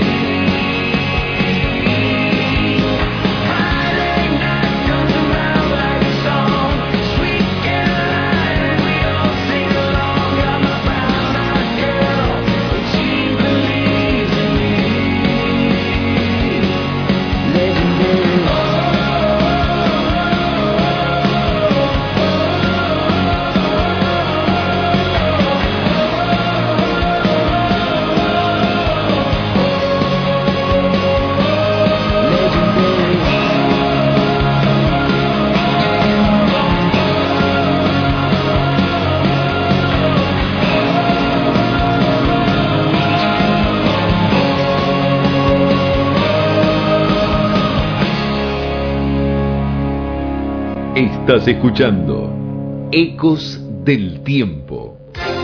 Speaker 10: Friday night comes around like a song. Sweet Caroline and we all sing along. Got my brown-eyed girl, but she believes in me. Legendary.
Speaker 1: Estás escuchando Ecos del Tiempo.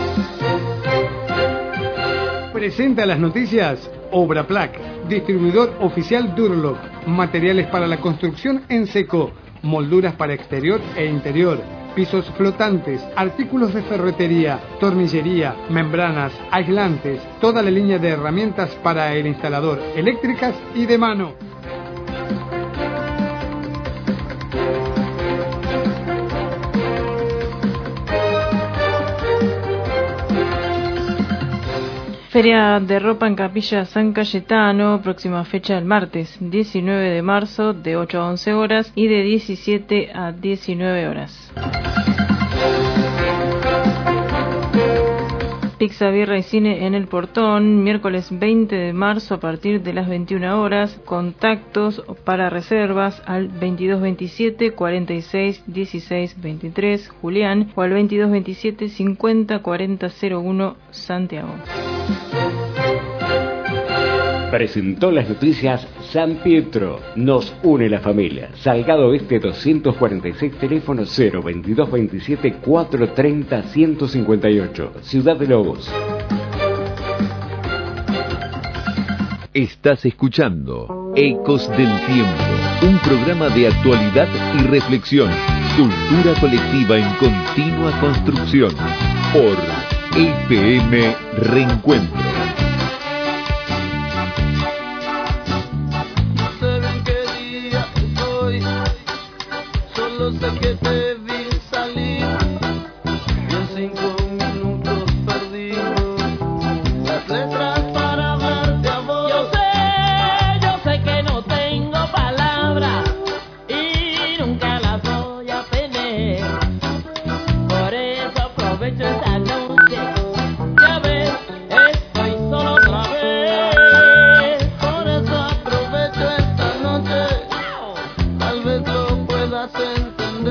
Speaker 11: Presenta las noticias Obraplac, distribuidor oficial Durlock, materiales para la construcción en seco, molduras para exterior e interior, pisos flotantes, artículos de ferretería, tornillería, membranas, aislantes, toda la línea de herramientas para el instalador, eléctricas y de mano.
Speaker 2: Feria de ropa en Capilla San Cayetano, próxima fecha el martes 19 de marzo de 8 a 11 horas y de 17 a 19 horas. Pizza, birra y cine en El Portón, miércoles 20 de marzo a partir de las 21 horas. Contactos para reservas al 2227 46 16 23 Julián o al 2227 50 40 01 Santiago.
Speaker 12: Presentó las noticias San Pietro. Nos une la familia. Salgado Oeste 246, teléfono 02227 430 158. Ciudad de Lobos.
Speaker 1: Estás escuchando Ecos del Tiempo, un programa de actualidad y reflexión, cultura colectiva en continua construcción, por FM Reencuentro.
Speaker 3: Solo sé que te vi salir y en 5 minutos perdí las letras para hablarte a vos.
Speaker 4: Yo sé que no tengo palabras y nunca las voy a tener. Por eso aprovecho esta noche. Ya ves, estoy solo otra vez.
Speaker 3: Por eso aprovecho esta noche. Tal vez lo puedas entender.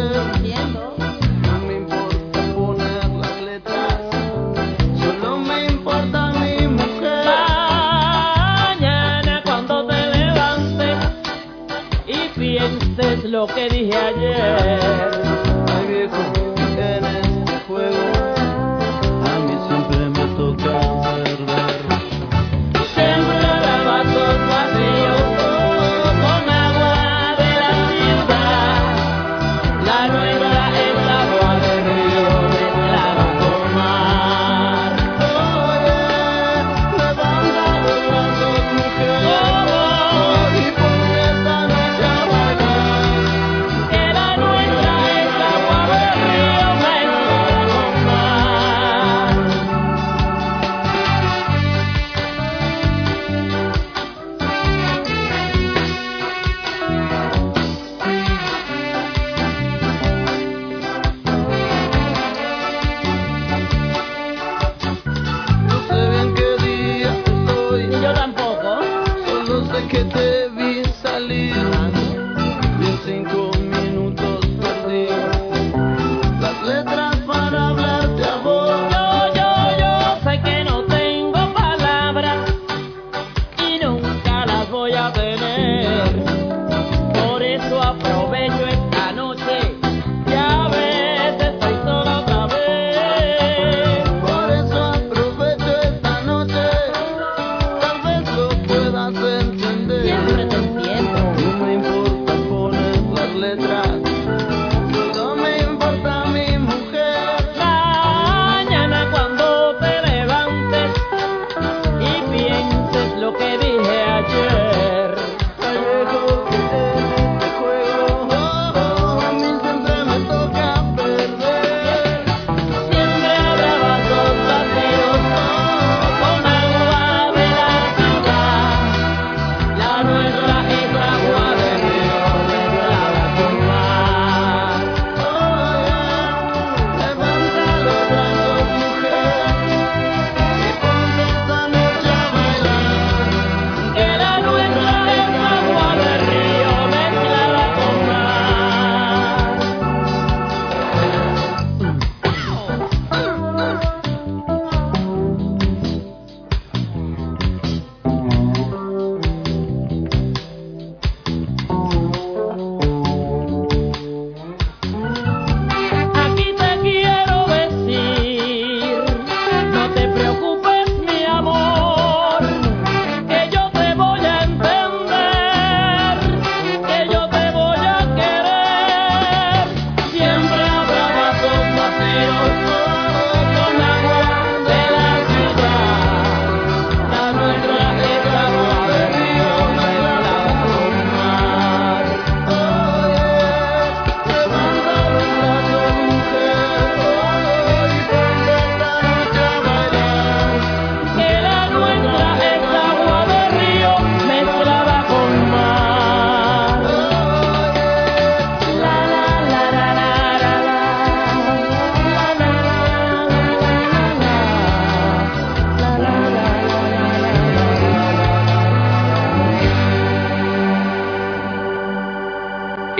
Speaker 3: No me importa poner las letras, solo me importa mi mujer.
Speaker 4: Mañana cuando te levantes y pienses lo que dije ayer.
Speaker 3: Ay viejo, en este juego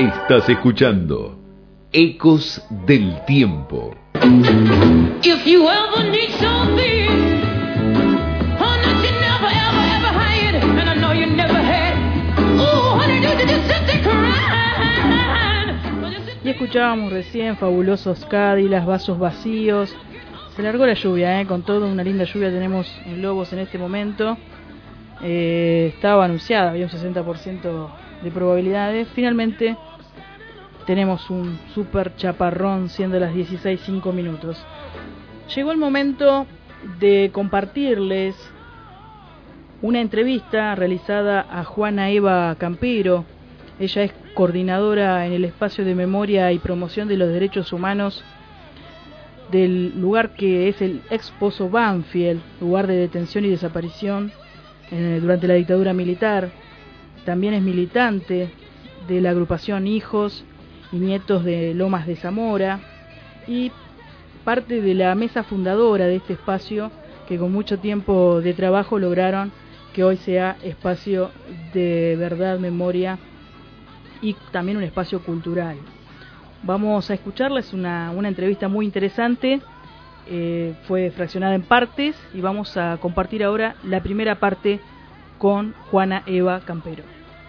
Speaker 1: Estás escuchando Ecos del Tiempo.
Speaker 4: If you ever need something, honey, you never, ever, ever had, and I know you never had. Ooh, honey, you just sit there crying.
Speaker 2: Y escuchábamos recién Fabulosos Cádilas, Vasos Vacíos. Se largó la lluvia, con todo, una linda lluvia tenemos en Lobos en este momento. Estaba anunciada, había un 60% de probabilidades. Finalmente tenemos un super chaparrón, siendo las 16:05. Llegó el momento de compartirles una entrevista realizada a Juana Eva Campero. Ella es coordinadora en el espacio de memoria y promoción de los derechos humanos del lugar que es el ex Pozo Banfield, lugar de detención y desaparición durante la dictadura militar. También es militante de la agrupación Hijos y Nietos de Lomas de Zamora y parte de la mesa fundadora de este espacio, que con mucho tiempo de trabajo lograron que hoy sea espacio de verdad, memoria y también un espacio cultural. Vamos a escucharles una entrevista muy interesante, fue fraccionada en partes y vamos a compartir ahora la primera parte con Juana Eva Campero.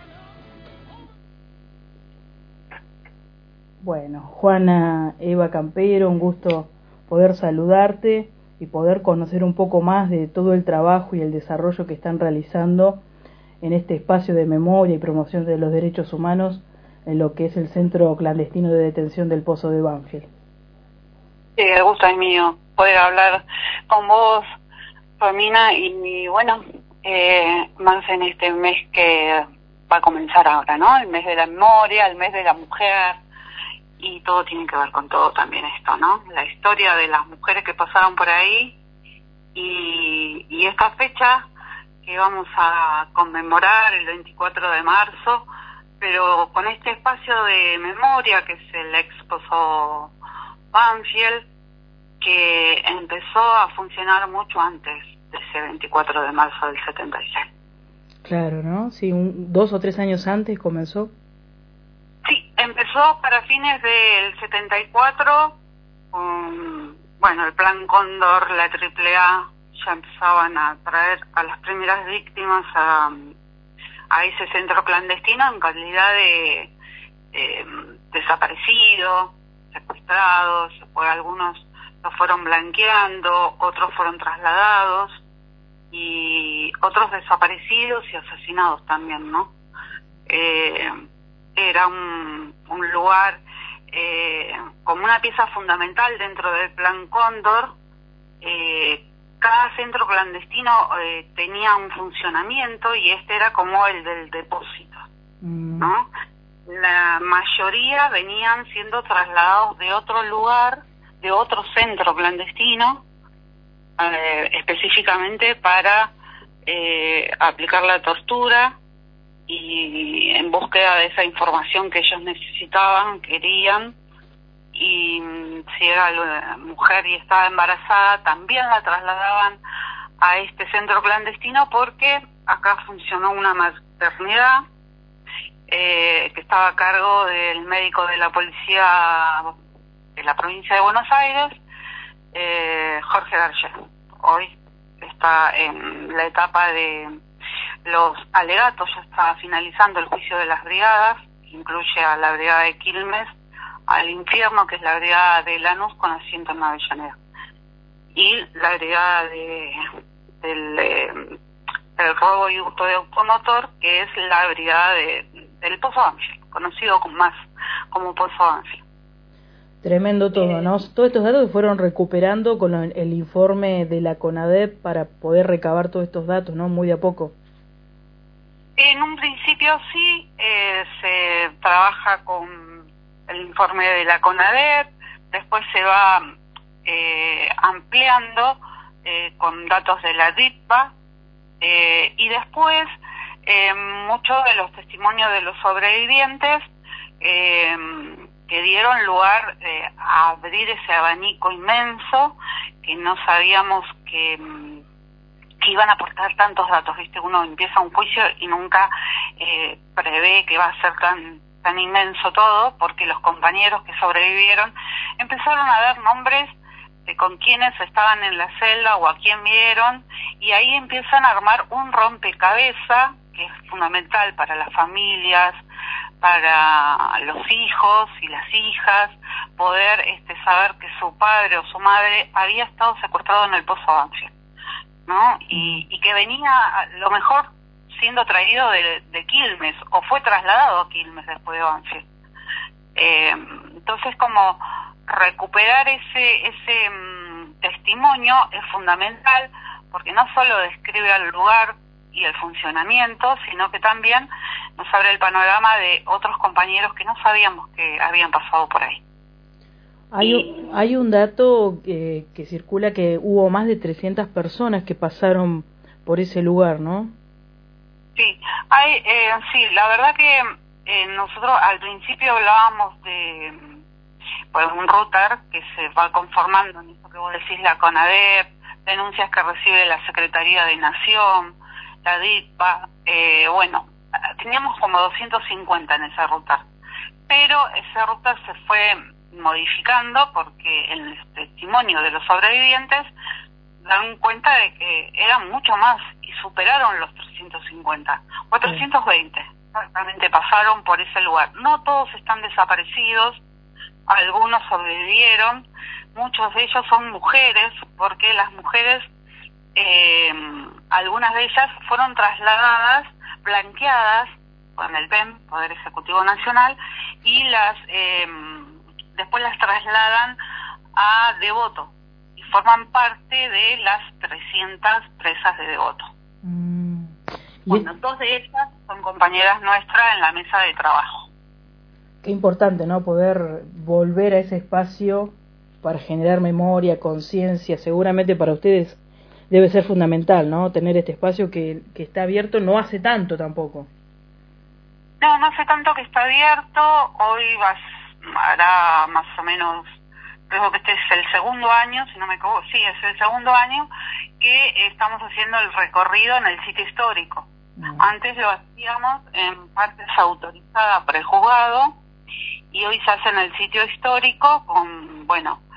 Speaker 2: Bueno, Juana Eva Campero, un gusto poder saludarte y poder conocer un poco más de todo el trabajo y el desarrollo que están realizando en este espacio de memoria y promoción de los derechos humanos en lo que es el centro clandestino de detención del Pozo de Banfield.
Speaker 13: Sí, el gusto es mío poder hablar con vos, Romina, y bueno, más en este mes que va a comenzar ahora, ¿no? El mes de la memoria, el mes de la mujer, y todo tiene que ver con todo también esto, ¿no? La historia de las mujeres que pasaron por ahí y esta fecha que vamos a conmemorar el 24 de marzo, pero con este espacio de memoria que es el ex Pozo Banfield, que empezó a funcionar mucho antes de ese 24 de marzo del 76.
Speaker 2: Claro, ¿no? Sí, 2 o 3 años antes comenzó.
Speaker 13: Sí, empezó para fines del 74, bueno, el Plan Cóndor, la AAA, ya empezaban a traer a las primeras víctimas a ese centro clandestino en calidad de desaparecidos, secuestrados, pues algunos los fueron blanqueando, otros fueron trasladados y otros desaparecidos y asesinados también, ¿no? Era un lugar como una pieza fundamental dentro del Plan Cóndor. Cada centro clandestino tenía un funcionamiento y este era como el del depósito, ¿no? La mayoría venían siendo trasladados de otro lugar, de otro centro clandestino, específicamente para aplicar la tortura y en búsqueda de esa información que ellos necesitaban, querían. Y si era mujer y estaba embarazada, también la trasladaban a este centro clandestino, porque acá funcionó una maternidad que estaba a cargo del médico de la policía de la provincia de Buenos Aires, Jorge García. Hoy está en la etapa de los alegatos, ya está finalizando el juicio de las brigadas, que incluye a la brigada de Quilmes, al Infierno, que es la brigada de Lanús con asiento en Avellaneda, y la brigada del robo y hurto de automotor, que es la brigada del Pozo Banfield, conocido más como Pozo Banfield.
Speaker 2: Tremendo todo, ¿no? Todos estos datos se fueron recuperando con el informe de la CONADEP para poder recabar todos estos datos, ¿no? Muy de a poco.
Speaker 13: En un principio sí, se trabaja con el informe de la CONADEP, después se va ampliando con datos de la DITPA, y después muchos de los testimonios de los sobrevivientes que dieron lugar a abrir ese abanico inmenso que no sabíamos que iban a aportar tantos datos, ¿viste? Uno empieza un juicio y nunca prevé que va a ser tan inmenso todo, porque los compañeros que sobrevivieron empezaron a dar nombres de con quienes estaban en la celda o a quién vieron, y ahí empiezan a armar un rompecabezas que es fundamental para las familias, para los hijos y las hijas, poder saber que su padre o su madre había estado secuestrado en el Pozo Banfield, ¿no? Y que venía, a lo mejor, siendo traído de Quilmes, o fue trasladado a Quilmes después de Banfield. Entonces, como recuperar ese testimonio es fundamental, porque no solo describe el lugar y el funcionamiento, sino que también nos abre el panorama de otros compañeros que no sabíamos que habían pasado por ahí.
Speaker 2: Hay un dato que circula, que hubo más de 300 personas que pasaron por ese lugar, ¿no?
Speaker 13: Sí, sí, la verdad que nosotros al principio hablábamos de un router que se va conformando en esto que vos decís, la CONADEP, denuncias que recibe la Secretaría de Nación, la DITPA, teníamos como 250 en ese router, pero ese router se fue modificando porque el testimonio de los sobrevivientes dan cuenta de que eran mucho más y superaron los 350, 420 exactamente pasaron por ese lugar. No todos están desaparecidos, algunos sobrevivieron, muchos de ellos son mujeres, porque las mujeres, algunas de ellas fueron trasladadas, blanqueadas con el PEN, Poder Ejecutivo Nacional, y después las trasladan a Devoto y forman parte de las 300 presas de Devoto. Bueno, 2 de ellas son compañeras nuestras en la mesa de trabajo.
Speaker 2: Qué importante, ¿no? Poder volver a ese espacio para generar memoria, conciencia. Seguramente para ustedes debe ser fundamental, ¿no? Tener este espacio que está abierto no hace tanto tampoco.
Speaker 13: No hace tanto que está abierto. Hoy hará más o menos, creo que este es el segundo año, si no me equivoco, sí, es el segundo año que estamos haciendo el recorrido en el sitio histórico. Antes lo hacíamos en partes autorizadas por el juzgado, y hoy se hace en el sitio histórico con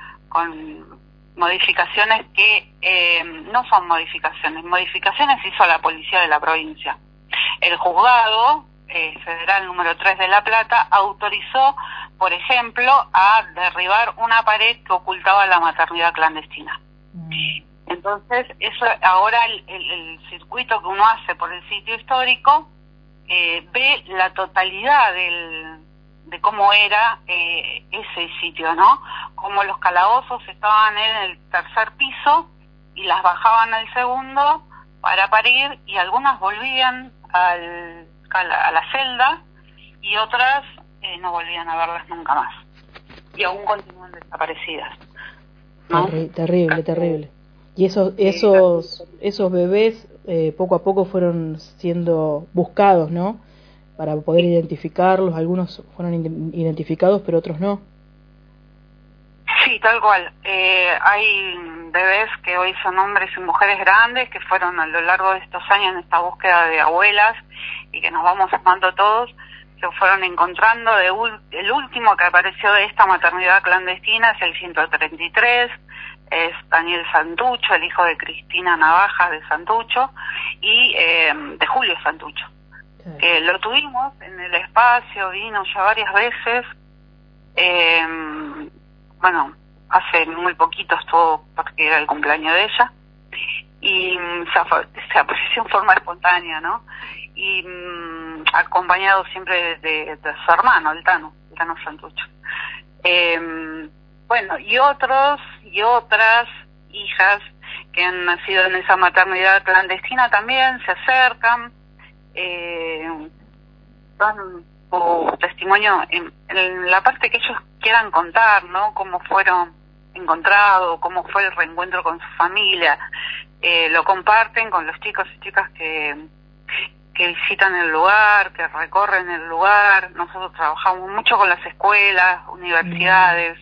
Speaker 13: modificaciones que no son modificaciones hizo la policía de la provincia. El juzgado federal número 3 de La Plata autorizó, por ejemplo, a derribar una pared que ocultaba la maternidad clandestina. Entonces, eso ahora el circuito que uno hace por el sitio histórico ve la totalidad de cómo era ese sitio, ¿no? Como los calabozos estaban en el tercer piso y las bajaban al segundo para parir, y algunas volvían a la celda y otras no volvían a verlas nunca más. Y aún continúan desaparecidas, ¿no?
Speaker 2: Terrible. Y esos bebés poco a poco fueron siendo buscados, ¿no? Para poder identificarlos. Algunos fueron identificados, pero otros no.
Speaker 13: Sí, tal cual. Hay bebés que hoy son hombres y mujeres grandes que fueron a lo largo de estos años en esta búsqueda de abuelas, y que nos vamos sumando todos, se fueron encontrando. El último que apareció de esta maternidad clandestina es el 133, es Daniel Santucho, el hijo de Cristina Navajas de Santucho y de Julio Santucho. Lo tuvimos en el espacio, vino ya varias veces. Hace muy poquito estuvo porque era el cumpleaños de ella, y se apareció en forma espontánea, ¿no? Y acompañado siempre de su hermano, el Tano Santucho. Y otros y otras hijas que han nacido en esa maternidad clandestina también se acercan, dan su testimonio en la parte que ellos quieran contar, ¿no? Cómo fueron encontrados, cómo fue el reencuentro con su familia. Lo comparten con los chicos y chicas que visitan el lugar, que recorren el lugar. Nosotros trabajamos mucho con las escuelas, universidades,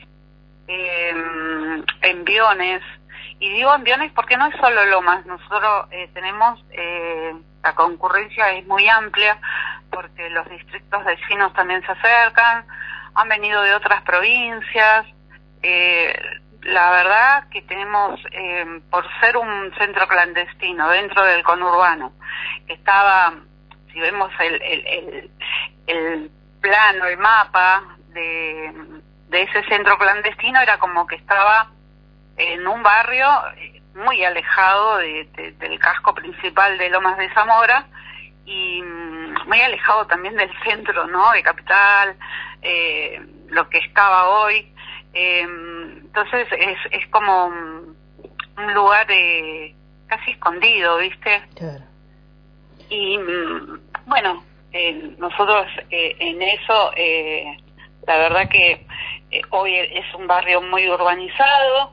Speaker 13: enviones. Y digo enviones porque no es solo Lomas. Nosotros tenemos, la concurrencia es muy amplia, porque los distritos vecinos también se acercan, han venido de otras provincias. La verdad que tenemos, por ser un centro clandestino dentro del conurbano, que estaba, si vemos el plano, el mapa de ese centro clandestino, era como que estaba en un barrio muy alejado del casco principal de Lomas de Zamora y muy alejado también del centro, ¿no?, de Capital, lo que es Cava hoy. Entonces es como un lugar casi escondido, ¿viste?
Speaker 2: Claro.
Speaker 13: Y bueno, nosotros en eso, la verdad que hoy es un barrio muy urbanizado,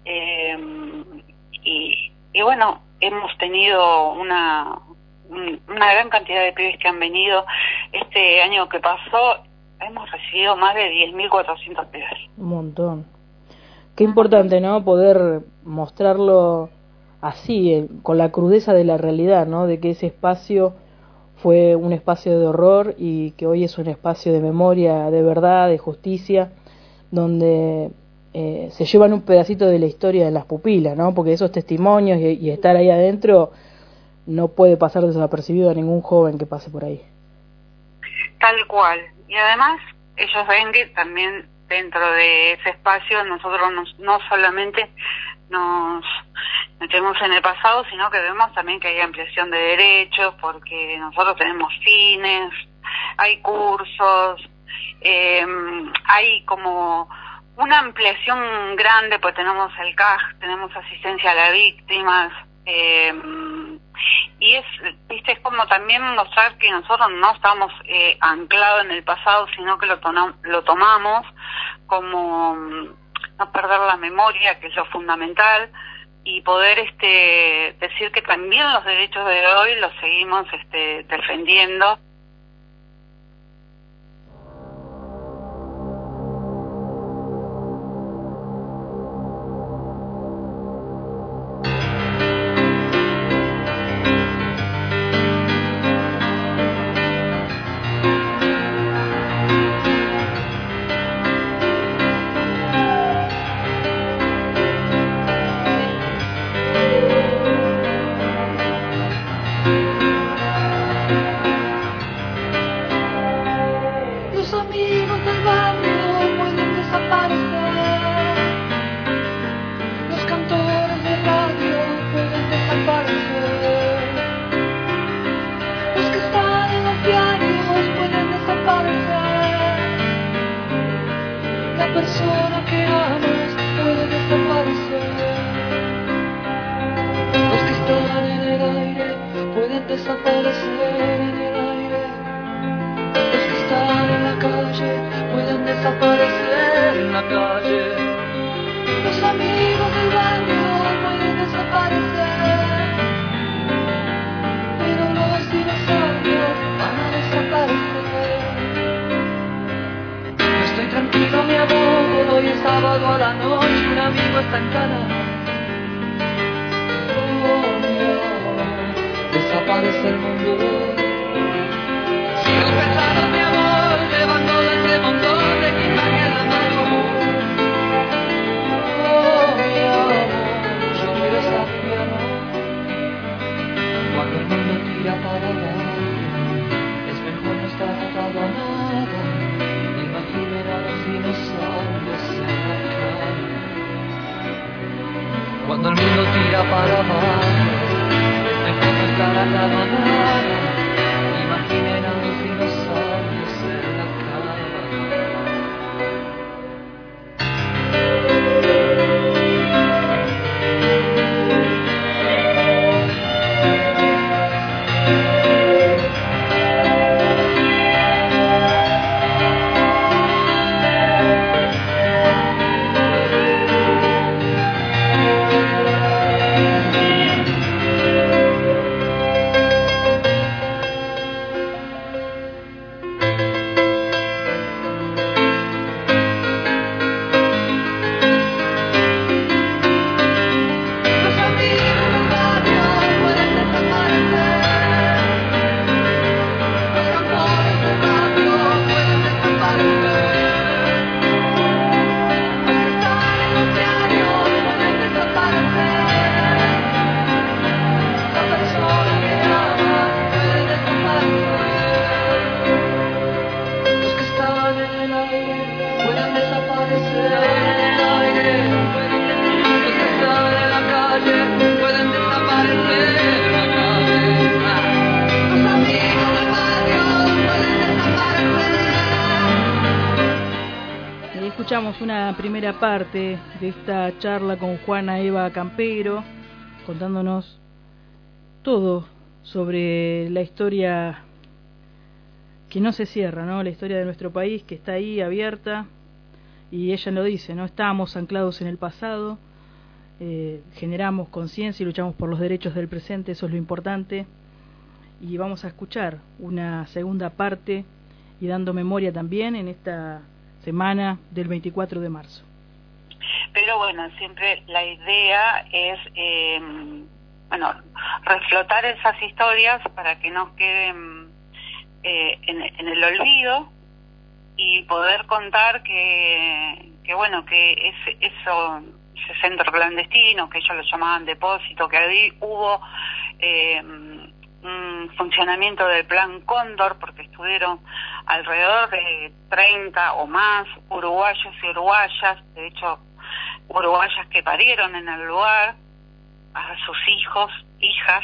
Speaker 13: y bueno, hemos tenido una gran cantidad de pibes que han venido. Este año que pasó hemos recibido más de 10.400 pibes.
Speaker 2: Un montón. Qué importante, ¿no?, poder mostrarlo así, con la crudeza de la realidad, ¿no?, de que ese espacio fue un espacio de horror y que hoy es un espacio de memoria, de verdad, de justicia, donde se llevan un pedacito de la historia en las pupilas, ¿no?, porque esos testimonios y estar ahí adentro no puede pasar desapercibido a ningún joven que pase por ahí.
Speaker 13: Tal cual. Y además ellos ven que también dentro de ese espacio nosotros no solamente nos metemos en el pasado, sino que vemos también que hay ampliación de derechos, porque nosotros tenemos cines, hay cursos, hay como una ampliación grande, pues tenemos el CAJ, tenemos asistencia a las víctimas, y viste, es como también mostrar que nosotros no estamos anclados en el pasado, sino que lo tomamos como no perder la memoria, que es lo fundamental, y poder decir que también los derechos de hoy los seguimos defendiendo.
Speaker 14: persona que amas puede desaparecer. Los que están en el aire pueden desaparecer en el aire. Los que están en la calle pueden desaparecer en la calle. Los amigos del barrio pueden desaparecer, pero los dinosaurios van a desaparecer. No estoy tranquilo, mi amor, hoy es sábado a la noche, un amigo está en cana. Oh, mi amor, desaparece el mundo. Sigo pensando, mi amor, llevando de ese montón de equipaje en la mano. Oh, mi amor, yo quiero estar liviano. Cuando el mundo tira para abajo, es mejor no estar atado a nada. Imaginen a los dinosaurios en la cama. Cuando el mundo tira para abajo, es mejor no estar atado a nada. Imaginen a los dinosaurios en la cama.
Speaker 2: escuchamos una primera parte de esta charla con Juana Eva Campero, contándonos todo sobre la historia que no se cierra, ¿no? La historia de nuestro país, que está ahí abierta, y ella lo dice, ¿no? Estamos anclados en el pasado, generamos conciencia y luchamos por los derechos del presente, eso es lo importante. Y vamos a escuchar una segunda parte y dando memoria también en esta semana del 24 de marzo.
Speaker 13: Pero bueno, siempre la idea es reflotar esas historias para que no queden en el olvido y poder contar que ese centro clandestino, que ellos lo llamaban depósito, que ahí hubo un funcionamiento del Plan Cóndor, porque estuvieron alrededor de 30 o más uruguayos y uruguayas, de hecho uruguayas que parieron en el lugar a sus hijos, hijas,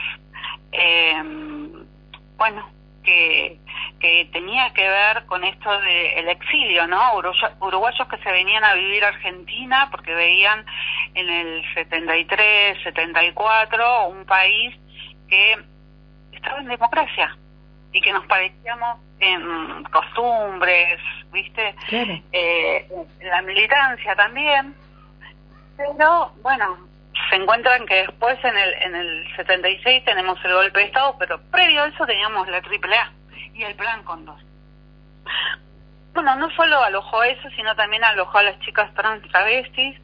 Speaker 13: que tenía que ver con esto del exilio, ¿no? Uruguayos que se venían a vivir a Argentina porque veían en el 73, 74 un país que estaba en democracia y que nos parecíamos en costumbres, ¿viste?
Speaker 2: Claro.
Speaker 13: La militancia también, pero bueno, se encuentran que después en el 76 tenemos el golpe de Estado, pero previo a eso teníamos la AAA y el Plan Cóndor. Bueno, no solo alojó eso, sino también alojó a las chicas trans travestis,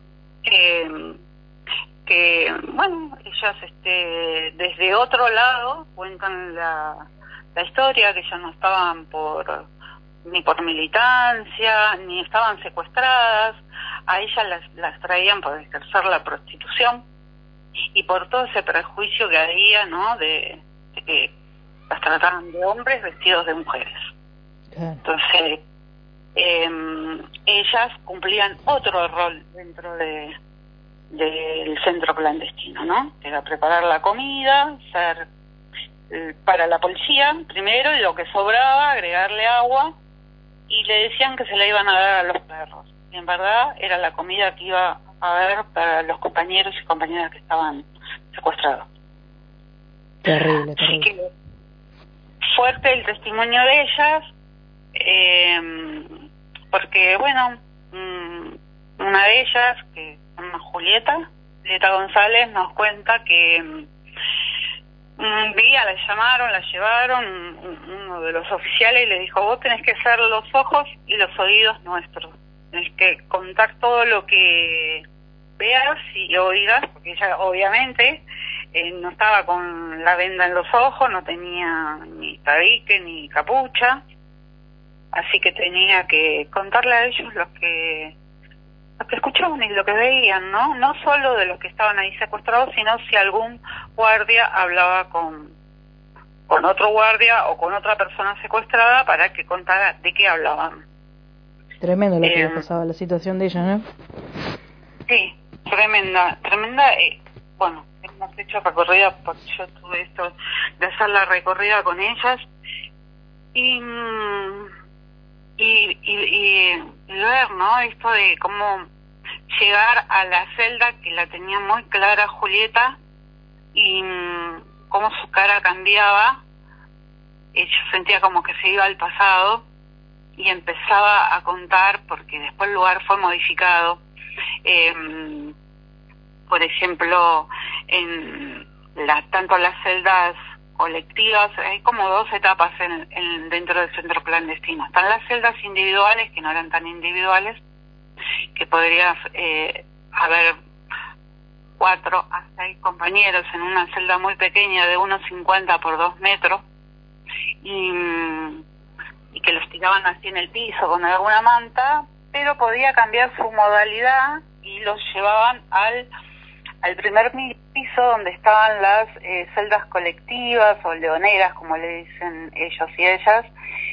Speaker 13: que bueno, ellas desde otro lado cuentan la historia, que ellas no estaban ni por militancia, ni estaban secuestradas, a ellas las traían por ejercer la prostitución y por todo ese prejuicio que había, ¿no? De que las trataban de hombres vestidos de mujeres. Claro. Entonces, ellas cumplían otro rol dentro del centro clandestino, ¿no? Era preparar la comida, ser para la policía primero, y lo que sobraba agregarle agua, y le decían que se la iban a dar a los perros, y en verdad era la comida que iba a haber para los compañeros y compañeras que estaban secuestrados.
Speaker 2: Terrible.
Speaker 13: Así que fuerte el testimonio de ellas, porque bueno, una de ellas, que se llama Julieta González, nos cuenta que un día la llamaron, la llevaron, uno de los oficiales, y le dijo: vos tenés que ser los ojos y los oídos nuestros, tenés que contar todo lo que veas y oigas, porque ella obviamente no estaba con la venda en los ojos, no tenía ni tabique ni capucha, así que tenía que contarle a ellos lo que escuchaban y lo que veían, ¿no? No solo de los que estaban ahí secuestrados, sino si algún guardia hablaba con otro guardia o con otra persona secuestrada, para que contara de qué hablaban.
Speaker 2: Tremendo lo que le pasaba, la situación de ella, ¿no?
Speaker 13: Sí, tremenda. Bueno, hemos hecho recorrida, porque yo tuve esto de hacer la recorrida con ellas, y ver, ¿no? Esto de cómo llegar a la celda, que la tenía muy clara Julieta, y cómo su cara cambiaba. Ella sentía como que se iba al pasado y empezaba a contar, porque después el lugar fue modificado. Por ejemplo, tanto las celdas colectivas, hay como dos etapas dentro del centro clandestino. Están las celdas individuales, que no eran tan individuales, que podría haber 4 a 6 compañeros en una celda muy pequeña de 1,50 por 2 metros, y que los tiraban así en el piso con alguna manta, pero podía cambiar su modalidad y los llevaban al primer piso, donde estaban las celdas colectivas o leoneras, como le dicen ellos y ellas,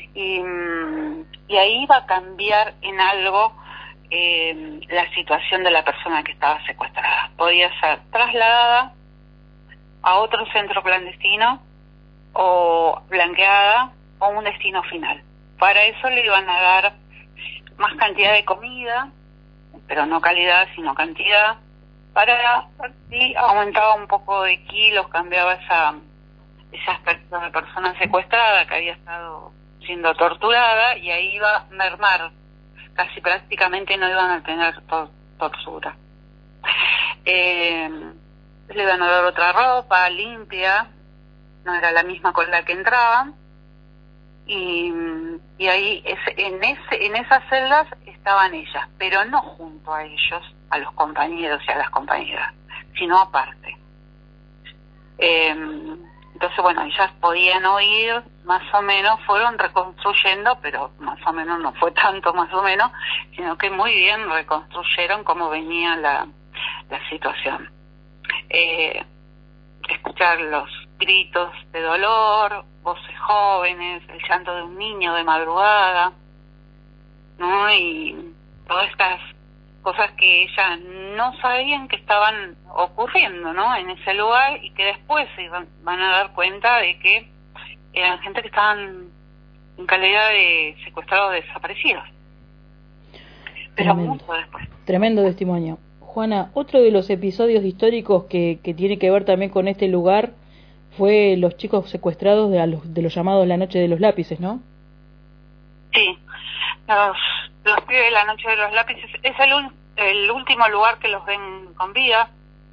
Speaker 13: y ahí iba a cambiar en algo la situación de la persona que estaba secuestrada. Podía ser trasladada a otro centro clandestino, o blanqueada, o un destino final. Para eso le iban a dar más cantidad de comida, pero no calidad, sino cantidad, para ver si aumentaba un poco de kilos, cambiaba ese aspecto de persona secuestrada que había estado siendo torturada, y ahí iba a mermar, casi prácticamente no iban a tener tortura. Le iban a dar otra ropa limpia, no era la misma con la que entraban, y ahí en esas celdas estaban ellas, pero no junto a ellos, a los compañeros y a las compañeras, sino aparte. Entonces, bueno, ellas podían oír, más o menos, fueron reconstruyendo, pero más o menos no fue tanto más o menos, sino que muy bien reconstruyeron cómo venía la situación. Escuchar los gritos de dolor, voces jóvenes, el llanto de un niño de madrugada, ¿no? Y todas estas cosas que ellas no sabían que estaban ocurriendo, ¿no? En ese lugar, y que después se van a dar cuenta de que eran gente que estaban en calidad de secuestrados, desaparecidos. Pero mucho después.
Speaker 2: Tremendo testimonio. Juana, otro de los episodios históricos que tiene que ver también con este lugar fue los chicos secuestrados de los llamados la noche de los lápices, ¿no?
Speaker 13: Sí, los pibes de la noche de los lápices es el último lugar que los ven con vida,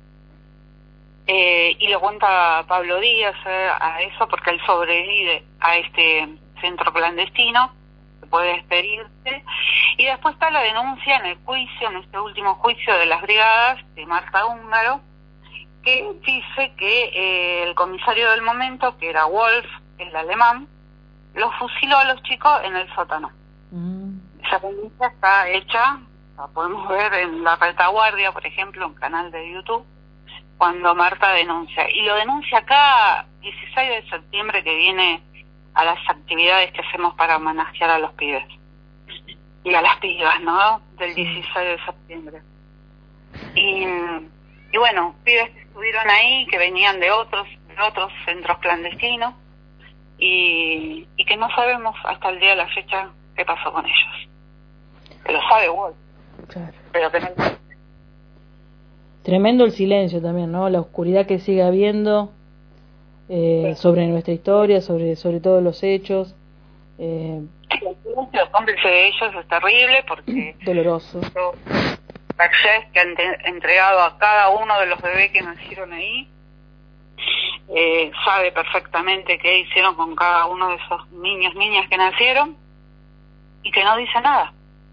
Speaker 13: y lo cuenta Pablo Díaz a eso, porque él sobrevive a este centro clandestino, que puede despedirse, y después está la denuncia en el juicio, en este último juicio de las brigadas, de Marta Húngaro, que dice que el comisario del momento, que era Wolf, el alemán, los fusiló a los chicos en el sótano. Esa denuncia está hecha, la podemos ver en La Retaguardia, por ejemplo, un canal de YouTube, cuando Marta denuncia. Y lo denuncia acá, 16 de septiembre, que viene a las actividades que hacemos para homenajear a los pibes. Y a las pibas, ¿no? Del 16 de septiembre. Y bueno, pibes que estuvieron ahí, que venían de otros centros clandestinos, y que no sabemos hasta el día de la fecha qué pasó con ellos. Que lo sabe Wolf.
Speaker 2: Claro.
Speaker 13: Pero que no.
Speaker 2: Tremendo el silencio también, ¿no? La oscuridad que sigue habiendo sobre nuestra historia, sobre todos los hechos.
Speaker 13: El silencio cómplice de ellos es terrible, porque
Speaker 2: doloroso.
Speaker 13: Access, que han entregado a cada uno de los bebés que nacieron ahí, sabe perfectamente qué hicieron con cada uno de esos niñas que nacieron, y que no dice nada.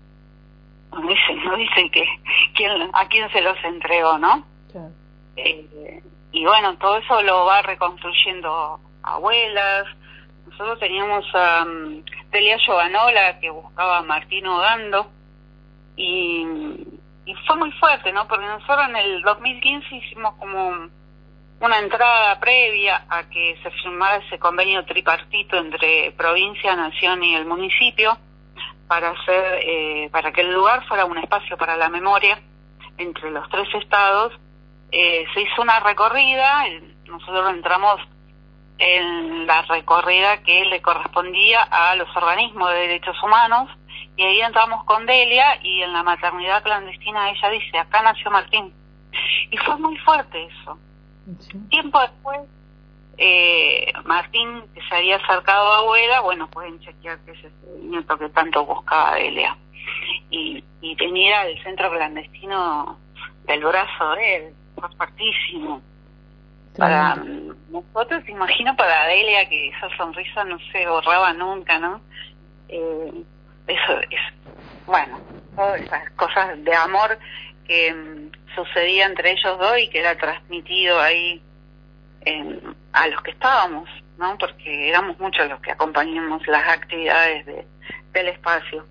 Speaker 13: No dicen a quién se los entregó, ¿no?
Speaker 2: Claro.
Speaker 13: Y bueno, todo eso lo va reconstruyendo abuelas. Nosotros teníamos a Delia Giovanola, que buscaba a Martín Ogando, y fue muy fuerte, ¿no? Porque nosotros en el 2015 hicimos como una entrada previa a que se firmara ese convenio tripartito entre provincia, nación y el municipio, para que el lugar fuera un espacio para la memoria entre los tres estados. Se hizo una recorrida, nosotros entramos en la recorrida que le correspondía a los organismos de derechos humanos, y ahí entramos con Delia, y en la maternidad clandestina ella dice: acá nació Martín. Y fue muy fuerte eso. Sí. Tiempo después, Martín, que se había acercado a abuela, bueno, pueden chequear que es ese nieto que tanto buscaba Delia, y tenía el centro clandestino del brazo de él, fue fuertísimo. Para nosotros, imagino para Delia, que esa sonrisa no se borraba nunca, ¿no? Eso es, bueno, todas esas cosas de amor que sucedía entre ellos dos y que era transmitido ahí a los que estábamos, ¿no? Porque éramos muchos los que acompañamos las actividades del espacio.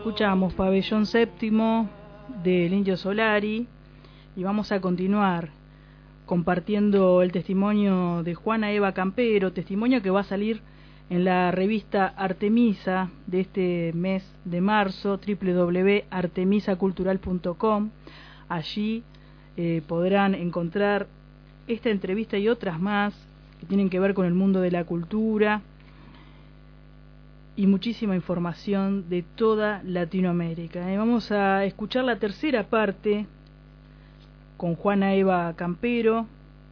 Speaker 2: Escuchamos Pabellón Séptimo del Indio Solari y vamos a continuar compartiendo el testimonio de Juana Eva Campero, testimonio que va a salir en la revista Artemisa de este mes de marzo, www.artemisacultural.com. Allí podrán encontrar esta entrevista y otras más que tienen que ver con el mundo de la cultura y muchísima información de toda Latinoamérica. Vamos a escuchar la tercera parte con Juana Eva Campero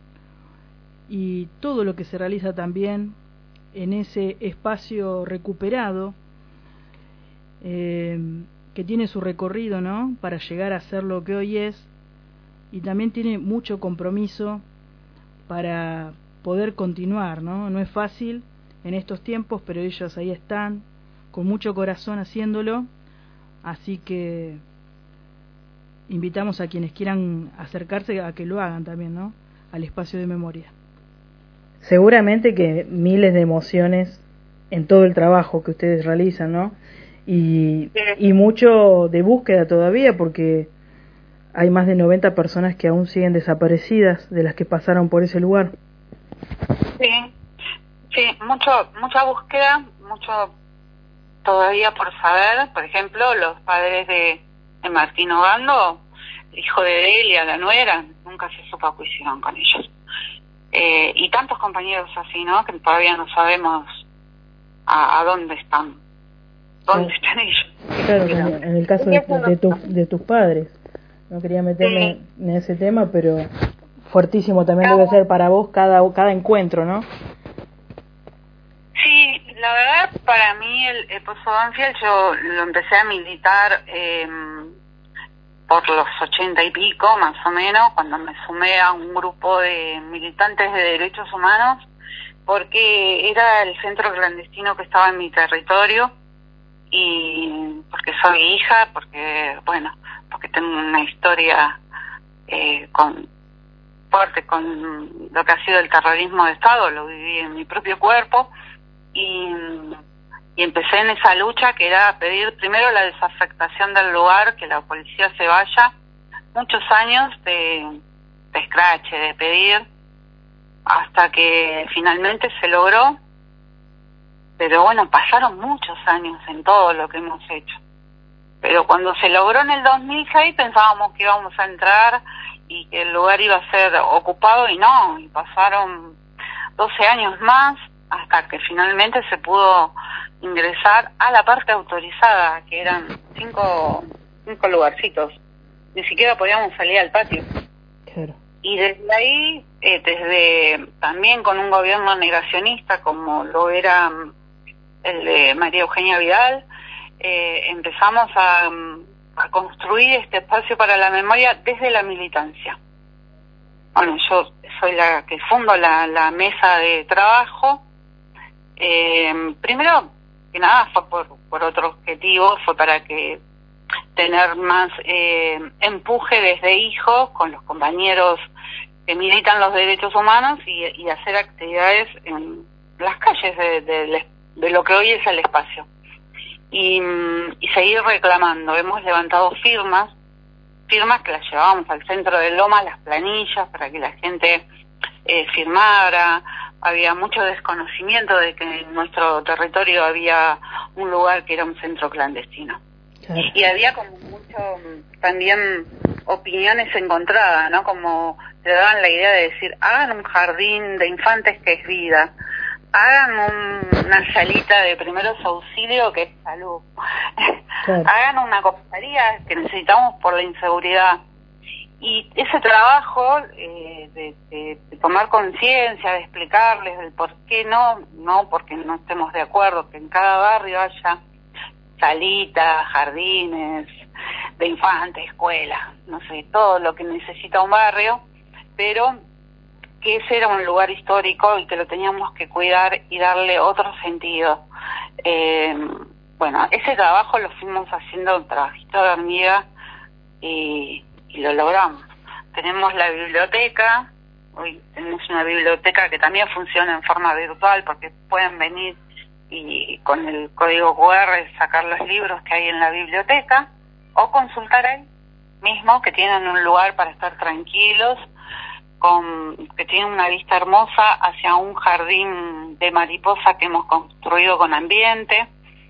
Speaker 2: y todo lo que se realiza también en ese espacio recuperado que tiene su recorrido, ¿no?, para llegar a ser lo que hoy es, y también tiene mucho compromiso para poder continuar, ¿no? No es fácil en estos tiempos, pero ellos ahí están con mucho corazón haciéndolo, así que invitamos a quienes quieran acercarse a que lo hagan también, ¿no?, al espacio de memoria. Seguramente que miles de emociones en todo el trabajo que ustedes realizan, ¿no? Y mucho de búsqueda todavía, porque hay más de 90 personas que aún siguen desaparecidas de las que pasaron por ese lugar.
Speaker 13: Sí, mucha búsqueda, mucho todavía por saber. Por ejemplo, los padres de Martín Obando, hijo de Delia, la nuera, nunca se supo qué hicieron con ellos. Y tantos compañeros así, ¿no?, que todavía no sabemos a dónde están. ¿Dónde están ellos?
Speaker 2: Claro, en el caso de tus padres. No quería meterme en ese tema, pero fuertísimo también debe ser para vos cada encuentro, ¿no?
Speaker 13: Sí, la verdad, para mí el Pozo Banfield yo lo empecé a militar por los 80 y pico, más o menos, cuando me sumé a un grupo de militantes de derechos humanos, porque era el centro clandestino que estaba en mi territorio, y porque soy hija, porque tengo una historia fuerte con lo que ha sido el terrorismo de Estado, lo viví en mi propio cuerpo, y empecé en esa lucha que era pedir primero la desafectación del lugar, que la policía se vaya, muchos años de escrache, de pedir, hasta que finalmente se logró. Pero bueno, pasaron muchos años en todo lo que hemos hecho. Pero cuando se logró en el 2006 pensábamos que íbamos a entrar y que el lugar iba a ser ocupado, y no, y pasaron 12 años más hasta que finalmente se pudo ingresar a la parte autorizada, que eran cinco lugarcitos. Ni siquiera podíamos salir al patio.
Speaker 2: Claro.
Speaker 13: Y desde ahí, también con un gobierno negacionista como lo era el de María Eugenia Vidal, empezamos a construir este espacio para la memoria desde la militancia. Bueno, yo soy la que fundo la mesa de trabajo. Primero que nada fue por otro objetivo, fue para que tener más empuje desde hijos con los compañeros que militan los derechos humanos y hacer actividades en las calles de lo que hoy es el espacio. Y seguir reclamando. Hemos levantado firmas que las llevábamos al centro de Loma, las planillas, para que la gente firmara. Había mucho desconocimiento de que en nuestro territorio había un lugar que era un centro clandestino. Claro. Y había como mucho también opiniones encontradas, ¿no? Como te daban la idea de decir, hagan un jardín de infantes que es vida, hagan una salita de primeros auxilios que es salud, claro. Hagan una comisaría que necesitamos por la inseguridad. Y ese trabajo de tomar conciencia, de explicarles el por qué no porque no estemos de acuerdo, que en cada barrio haya salitas, jardines de infantes, escuelas, no sé, todo lo que necesita un barrio, pero que ese era un lugar histórico y que lo teníamos que cuidar y darle otro sentido. Bueno, ese trabajo lo fuimos haciendo un trabajito de hormiga y lo logramos. Tenemos la biblioteca, hoy tenemos una biblioteca que también funciona en forma virtual porque pueden venir y con el código QR sacar los libros que hay en la biblioteca, o consultar ahí mismo, que tienen un lugar para estar tranquilos, que tienen una vista hermosa hacia un jardín de mariposa que hemos construido con Ambiente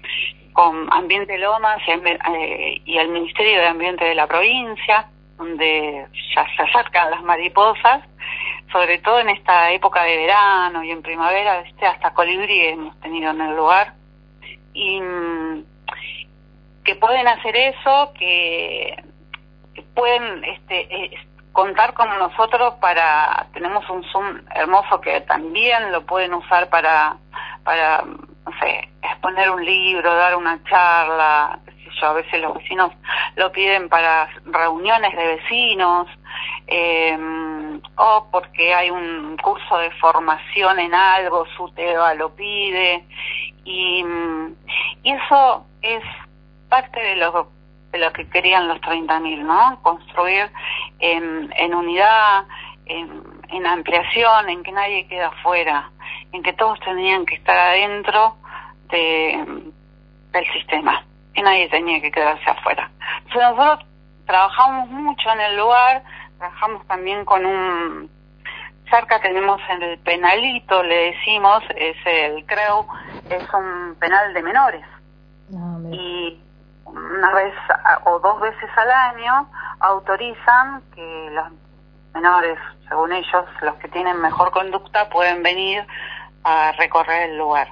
Speaker 13: Lomas y el Ministerio de Ambiente de la provincia, donde ya se acercan las mariposas, sobre todo en esta época de verano y en primavera, hasta colibrí hemos tenido en el lugar, y que pueden hacer eso, que pueden contar con nosotros tenemos un Zoom hermoso que también lo pueden usar para no sé, exponer un libro, dar una charla, qué sé yo, a veces los vecinos lo piden para reuniones de vecinos, o porque hay un curso de formación en algo, su TEBA lo pide, y eso es parte de lo que querían los 30.000, ¿no? Construir en unidad, en ampliación, en que nadie queda afuera, en que todos tenían que estar adentro del sistema, y nadie tenía que quedarse afuera. Entonces nosotros trabajamos mucho en el lugar, trabajamos también con cerca tenemos el penalito, le decimos, es el CREU, es un penal de menores. Y una vez o 2 veces al año autorizan que los menores, según ellos, los que tienen mejor conducta, pueden venir a recorrer el lugar.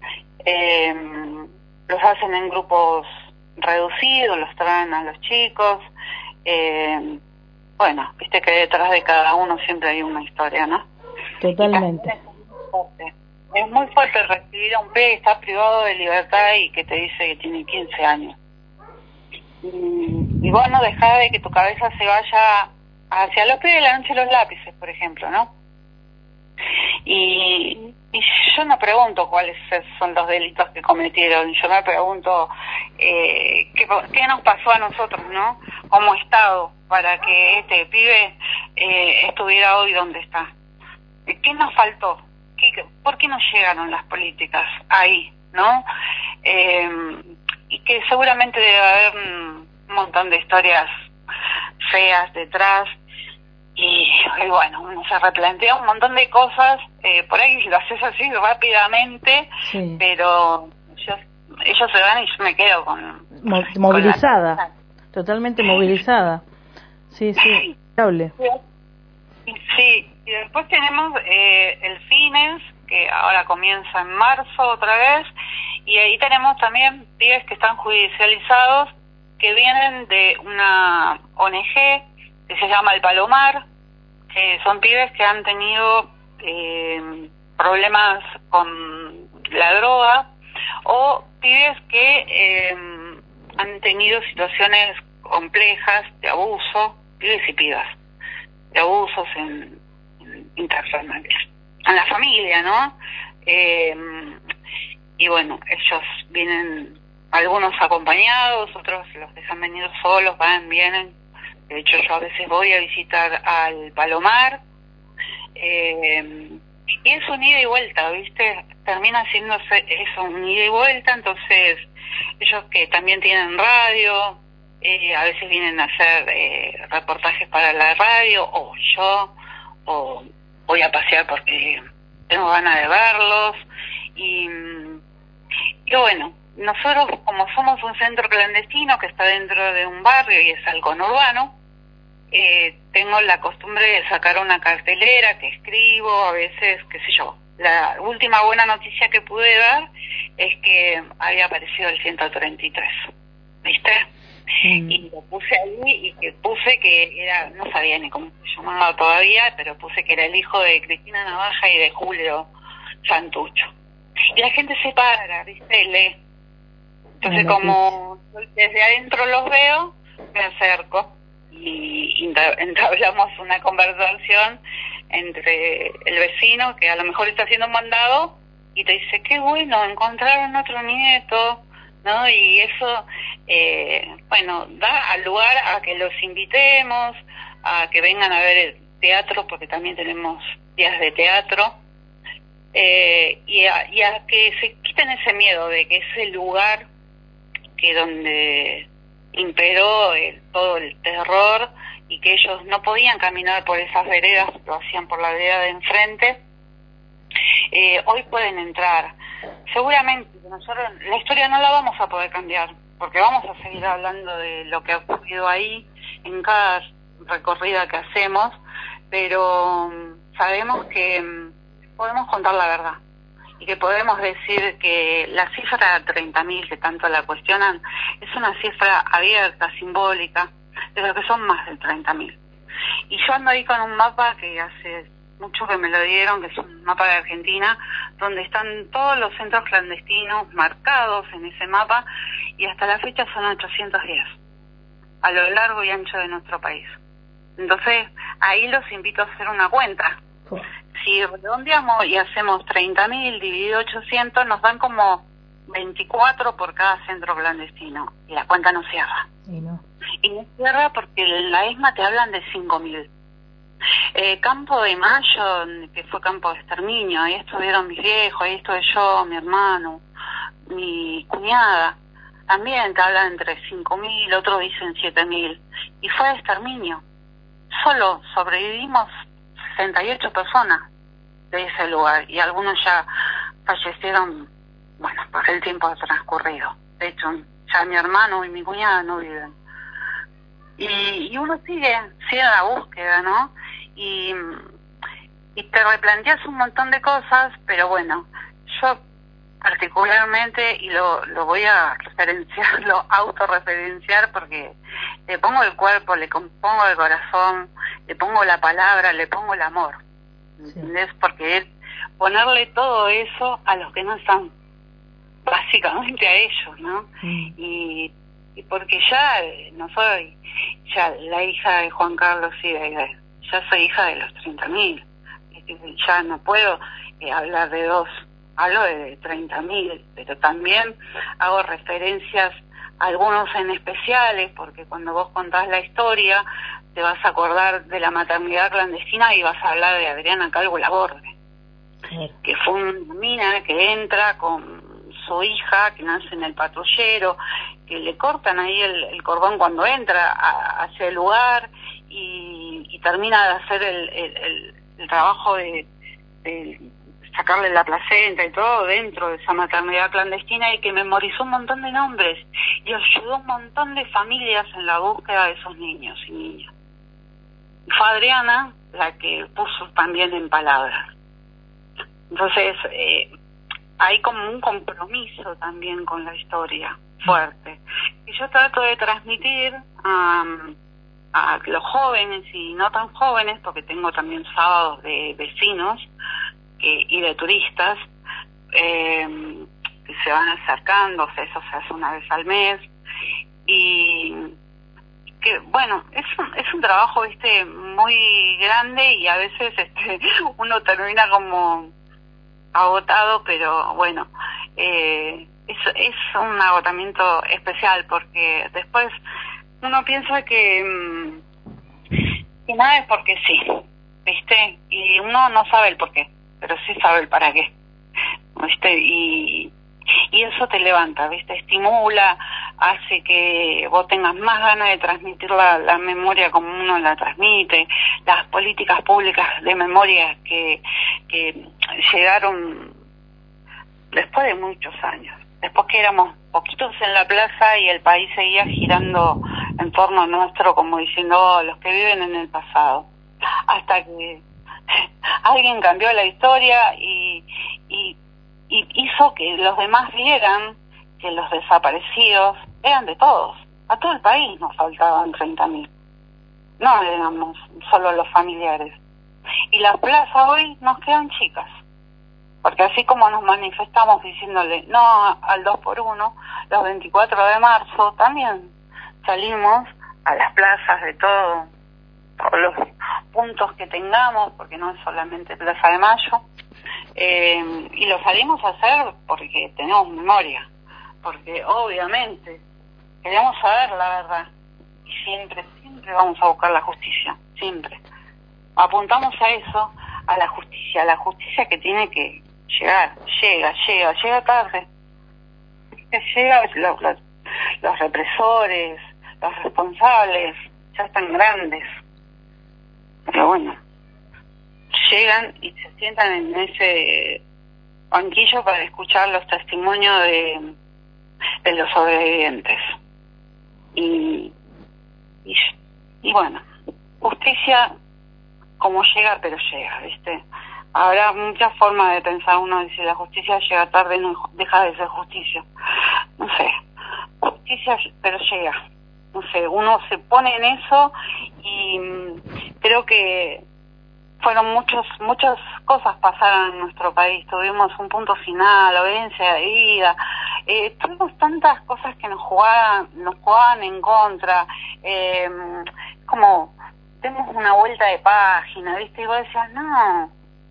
Speaker 13: Los hacen en grupos reducidos, los traen a los chicos. Bueno, viste que detrás de cada uno siempre hay una historia, ¿no?
Speaker 2: Totalmente.
Speaker 13: Es muy fuerte recibir a un pibe que está privado de libertad y que te dice que tiene 15 años. Y vos no dejás de que tu cabeza se vaya hacia los pies de la noche de los lápices, por ejemplo, ¿no? Y yo no pregunto cuáles son los delitos que cometieron, yo me pregunto qué nos pasó a nosotros, ¿no? Como Estado, para que este pibe estuviera hoy donde está. ¿Qué nos faltó? ¿Por qué no llegaron las políticas ahí, no? Y que seguramente debe haber un montón de historias feas detrás, y bueno, uno se replantea un montón de cosas, por ahí lo haces así rápidamente, sí. Pero ellos se van y yo me quedo
Speaker 2: movilizada, totalmente movilizada. Sí, hable.
Speaker 13: Sí, y después tenemos el FINES, que ahora comienza en marzo otra vez, y ahí tenemos también pibes que están judicializados, que vienen de una ONG que se llama El Palomar, que son pibes que han tenido problemas con la droga, o pibes que han tenido situaciones complejas de abuso, pibes y pibas, de abusos en interpersonales, en la familia, ¿no? Y bueno, ellos vienen, algunos acompañados, otros los dejan venir solos, vienen. De hecho, yo a veces voy a visitar al Palomar, y es un ida y vuelta, ¿viste? Termina haciéndose eso, un ida y vuelta. Entonces ellos que también tienen radio, a veces vienen a hacer reportajes para la radio, o yo, o voy a pasear porque tengo ganas de verlos, y bueno, nosotros como somos un centro clandestino que está dentro de un barrio y es algo urbano, tengo la costumbre de sacar una cartelera que escribo, a veces, qué sé yo. La última buena noticia que pude dar es que había aparecido el 133, ¿viste? Y lo puse ahí, y que puse que era, no sabía ni cómo se llamaba todavía, pero puse que era el hijo de Cristina Navaja y de Julio Santucho. Y la gente se para, ¿viste? Lee. Entonces, como desde adentro los veo, me acerco y entablamos una conversación entre el vecino, que a lo mejor está haciendo un mandado, y te dice, qué bueno, encontraron otro nieto, ¿no? Y eso, bueno, da lugar a que los invitemos, a que vengan a ver el teatro, porque también tenemos días de teatro, y a que se existen ese miedo de que ese lugar que donde imperó todo el terror y que ellos no podían caminar por esas veredas, lo hacían por la vereda de enfrente, hoy pueden entrar. Seguramente nosotros la historia no la vamos a poder cambiar, porque vamos a seguir hablando de lo que ha ocurrido ahí en cada recorrida que hacemos, pero sabemos que podemos contar la verdad y que podemos decir que la cifra de 30.000 que tanto la cuestionan es una cifra abierta, simbólica, de lo que son más de 30.000. Y yo ando ahí con un mapa que hace mucho que me lo dieron, que es un mapa de Argentina, donde están todos los centros clandestinos marcados en ese mapa, y hasta la fecha son 810, a lo largo y ancho de nuestro país. Entonces, ahí los invito a hacer una cuenta. Si redondeamos y hacemos 30.000 dividido 800, nos dan como 24 por cada centro clandestino, y la cuenta no cierra. Y no cierra porque en la ESMA te hablan de 5.000. Campo de Mayo, que fue campo de exterminio, ahí estuvieron mis viejos, ahí estuve yo, mi hermano, mi cuñada, también te hablan entre 5.000, otros dicen 7.000, y fue de exterminio. Solo sobrevivimos 68 personas de ese lugar, y algunos ya fallecieron, bueno, por el tiempo transcurrido. De hecho, ya mi hermano y mi cuñada no viven. Y uno sigue en la búsqueda, ¿no? Y te replanteas un montón de cosas, pero bueno, yo particularmente, y lo voy a referenciar, lo autorreferenciar, porque le pongo el cuerpo, le pongo el corazón, le pongo la palabra, le pongo el amor, ¿entendés? Porque es ponerle todo eso a los que no están, básicamente a ellos, ¿no? Y porque ya no soy ya la hija de Juan Carlos Ibeguer, ya soy hija de los 30.000, ya no puedo hablar de dos, hablo de 30.000, pero también hago referencias a algunos en especiales, porque cuando vos contás la historia te vas a acordar de la maternidad clandestina y vas a hablar de Adriana Calvo Laborde, que fue una mina que entra con su hija, que nace en el patrullero, que le cortan ahí el cordón cuando entra hacia el lugar, y termina de hacer el trabajo de sacarle la placenta y todo dentro de esa maternidad clandestina, y que memorizó un montón de nombres y ayudó a un montón de familias en la búsqueda de esos niños y niñas. Y fue Adriana la que puso también en palabras. Entonces, hay como un compromiso también con la historia fuerte, y yo trato de transmitir a los jóvenes y no tan jóvenes, porque tengo también sábados de vecinos y de turistas que se van acercando, o sea, eso se hace una vez al mes, y que bueno, es un trabajo, viste, muy grande, y a veces uno termina como agotado, pero bueno, es un agotamiento especial, porque después uno piensa que nada es porque sí, ¿viste? Y uno no sabe el por qué, pero sí sabe el para qué, ¿viste? Y eso te levanta, ¿viste? Estimula, hace que vos tengas más ganas de transmitir la memoria como uno la transmite, las políticas públicas de memoria que llegaron después de muchos años, después que éramos poquitos en la plaza y el país seguía girando en torno a nuestro, como diciendo, oh, los que viven en el pasado, hasta que alguien cambió la historia y hizo que los demás vieran que los desaparecidos eran de todos. A todo el país nos faltaban 30.000. No éramos solo los familiares. Y las plazas hoy nos quedan chicas. Porque así como nos manifestamos diciéndole no al 2x1, los 24 de marzo también salimos a las plazas de todos los puntos que tengamos, porque no es solamente Plaza de Mayo, y lo salimos a hacer porque tenemos memoria, porque obviamente queremos saber la verdad, y siempre vamos a buscar la justicia, siempre. Apuntamos a eso, a la justicia que tiene que llega tarde. Llega los represores, los responsables, ya están grandes. Pero bueno, llegan y se sientan en ese banquillo para escuchar los testimonios de los sobrevivientes. Y bueno, justicia como llega, pero llega, ¿viste? Habrá muchas formas de pensar. Uno dice, la justicia llega tarde, no deja de ser justicia. No sé, justicia, pero llega. No sé, uno se pone en eso y creo que fueron muchas cosas pasaron en nuestro país. Tuvimos un punto final, obediencia de vida, tuvimos tantas cosas que nos jugaban en contra, como demos una vuelta de página, ¿viste? Y vos decías, no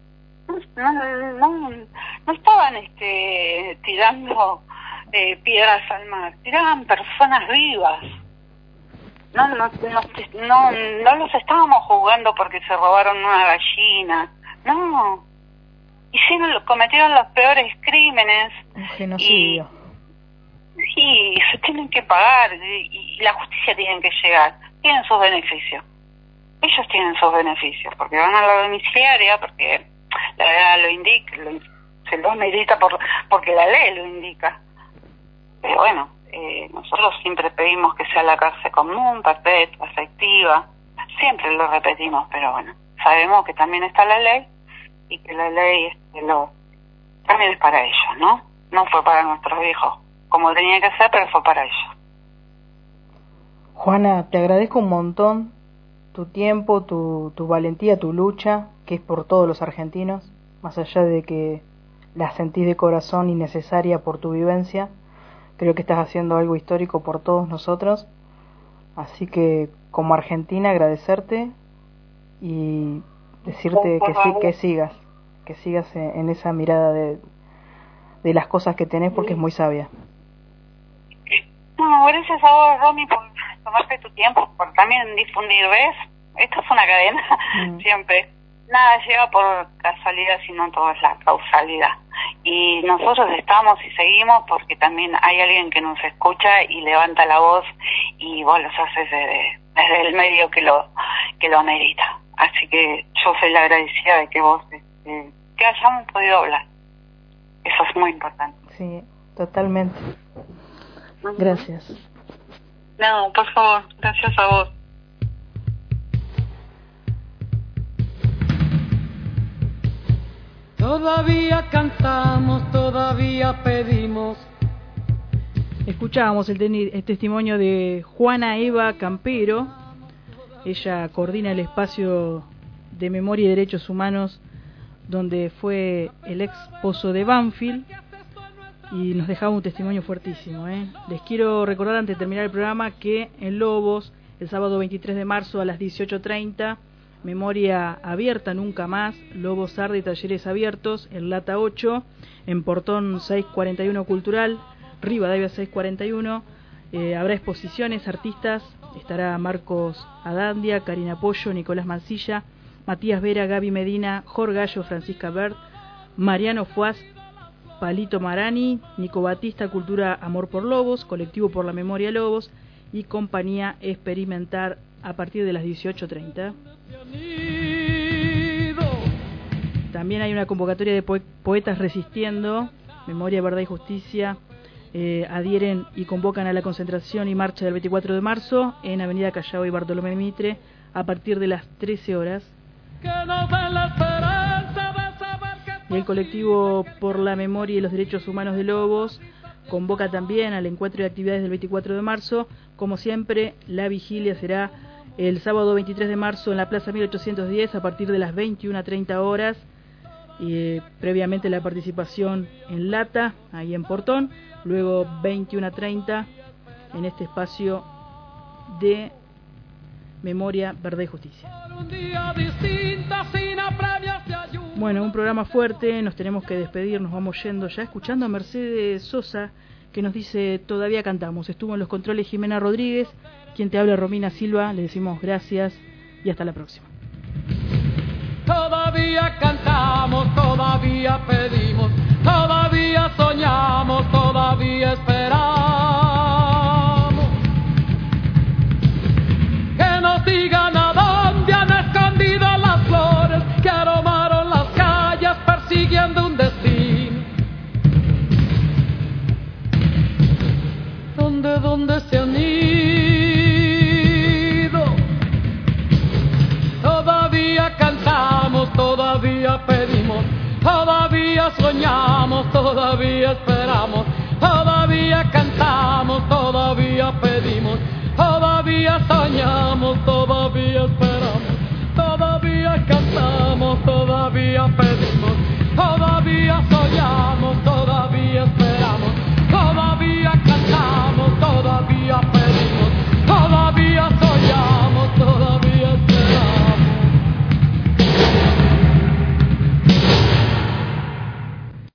Speaker 13: estaban tirando piedras al mar, tiraban personas vivas. No los estábamos juzgando porque se robaron una gallina. No. Cometieron los peores crímenes.
Speaker 2: Un genocidio.
Speaker 13: Y se tienen que pagar. Y la justicia tiene que llegar. Tienen sus beneficios. Ellos tienen sus beneficios. Porque van a la domiciliaria, porque la ley lo indica. Se lo medita porque la ley lo indica. Pero bueno. Nosotros siempre pedimos que sea la cárcel común, perpetua, efectiva, siempre lo repetimos, pero bueno, sabemos que también está la ley y que la ley también es para ellos, ¿no? No fue para nuestros viejos, como tenía que ser, pero fue para ellos.
Speaker 2: Juana, te agradezco un montón tu tiempo, tu valentía, tu lucha, que es por todos los argentinos, más allá de que la sentís de corazón y necesaria por tu vivencia. Creo que estás haciendo algo histórico por todos nosotros, así que como Argentina agradecerte y decirte que sigas en esa mirada de las cosas que tenés, porque es muy sabia.
Speaker 13: No, gracias a vos, Romy, por tomarte tu tiempo, por también difundir, ¿ves? Esto es una cadena, siempre. Nada llega por casualidad, sino todo es la causalidad. Y nosotros estamos y seguimos porque también hay alguien que nos escucha y levanta la voz y vos los haces desde el medio que lo amerita. Así que yo soy la agradecida de que vos que hayamos podido hablar. Eso es muy importante.
Speaker 2: Sí, totalmente. Gracias.
Speaker 13: No, por favor, gracias a vos.
Speaker 14: Todavía cantamos, todavía pedimos.
Speaker 2: Escuchábamos el testimonio de Juana Eva Campero. Ella coordina el espacio de memoria y derechos humanos donde fue el ex pozo de Banfield y nos dejaba un testimonio fuertísimo. Les quiero recordar antes de terminar el programa que en Lobos, el sábado 23 de marzo a las 18:30, memoria abierta nunca más, Lobos Arde y talleres abiertos, en Lata 8, en Portón 641 Cultural, Rivadavia 641, habrá exposiciones, artistas, estará Marcos Adandia, Karina Pollo, Nicolás Mancilla, Matías Vera, Gaby Medina, Jorge Gallo, Francisca Bert, Mariano Fuaz, Palito Marani, Nico Batista, Cultura Amor por Lobos, Colectivo por la Memoria Lobos y Compañía Experimentar a partir de las 18:30. También hay una convocatoria de poetas resistiendo, Memoria, Verdad y Justicia, adhieren y convocan a la concentración y marcha del 24 de marzo en Avenida Callao y Bartolomé Mitre a partir de las 13 horas. Y el Colectivo por la Memoria y los Derechos Humanos de Lobos convoca también al encuentro de actividades del 24 de marzo. Como siempre, la vigilia será el sábado 23 de marzo en la Plaza 1810 a partir de las 21:30 horas. Y previamente la participación en Lata, ahí en Portón, luego 21:30 en este espacio de Memoria, Verdad y Justicia. Bueno, un programa fuerte, nos tenemos que despedir, nos vamos yendo ya escuchando a Mercedes Sosa, que nos dice todavía cantamos. Estuvo en los controles Jimena Rodríguez, quien te habla Romina Silva, le decimos gracias y hasta la próxima.
Speaker 9: todavía cantamos, todavía pedimos, todavía soñamos, todavía esperamos. Que nos digan a dónde han escondido las flores que aromaron las calles persiguiendo un destino. ¿Dónde se han ido? Todavía cantamos, todavía pedimos, todavía soñamos, todavía esperamos, todavía cantamos, todavía pedimos, todavía soñamos, todavía esperamos, todavía cantamos, todavía pedimos, todavía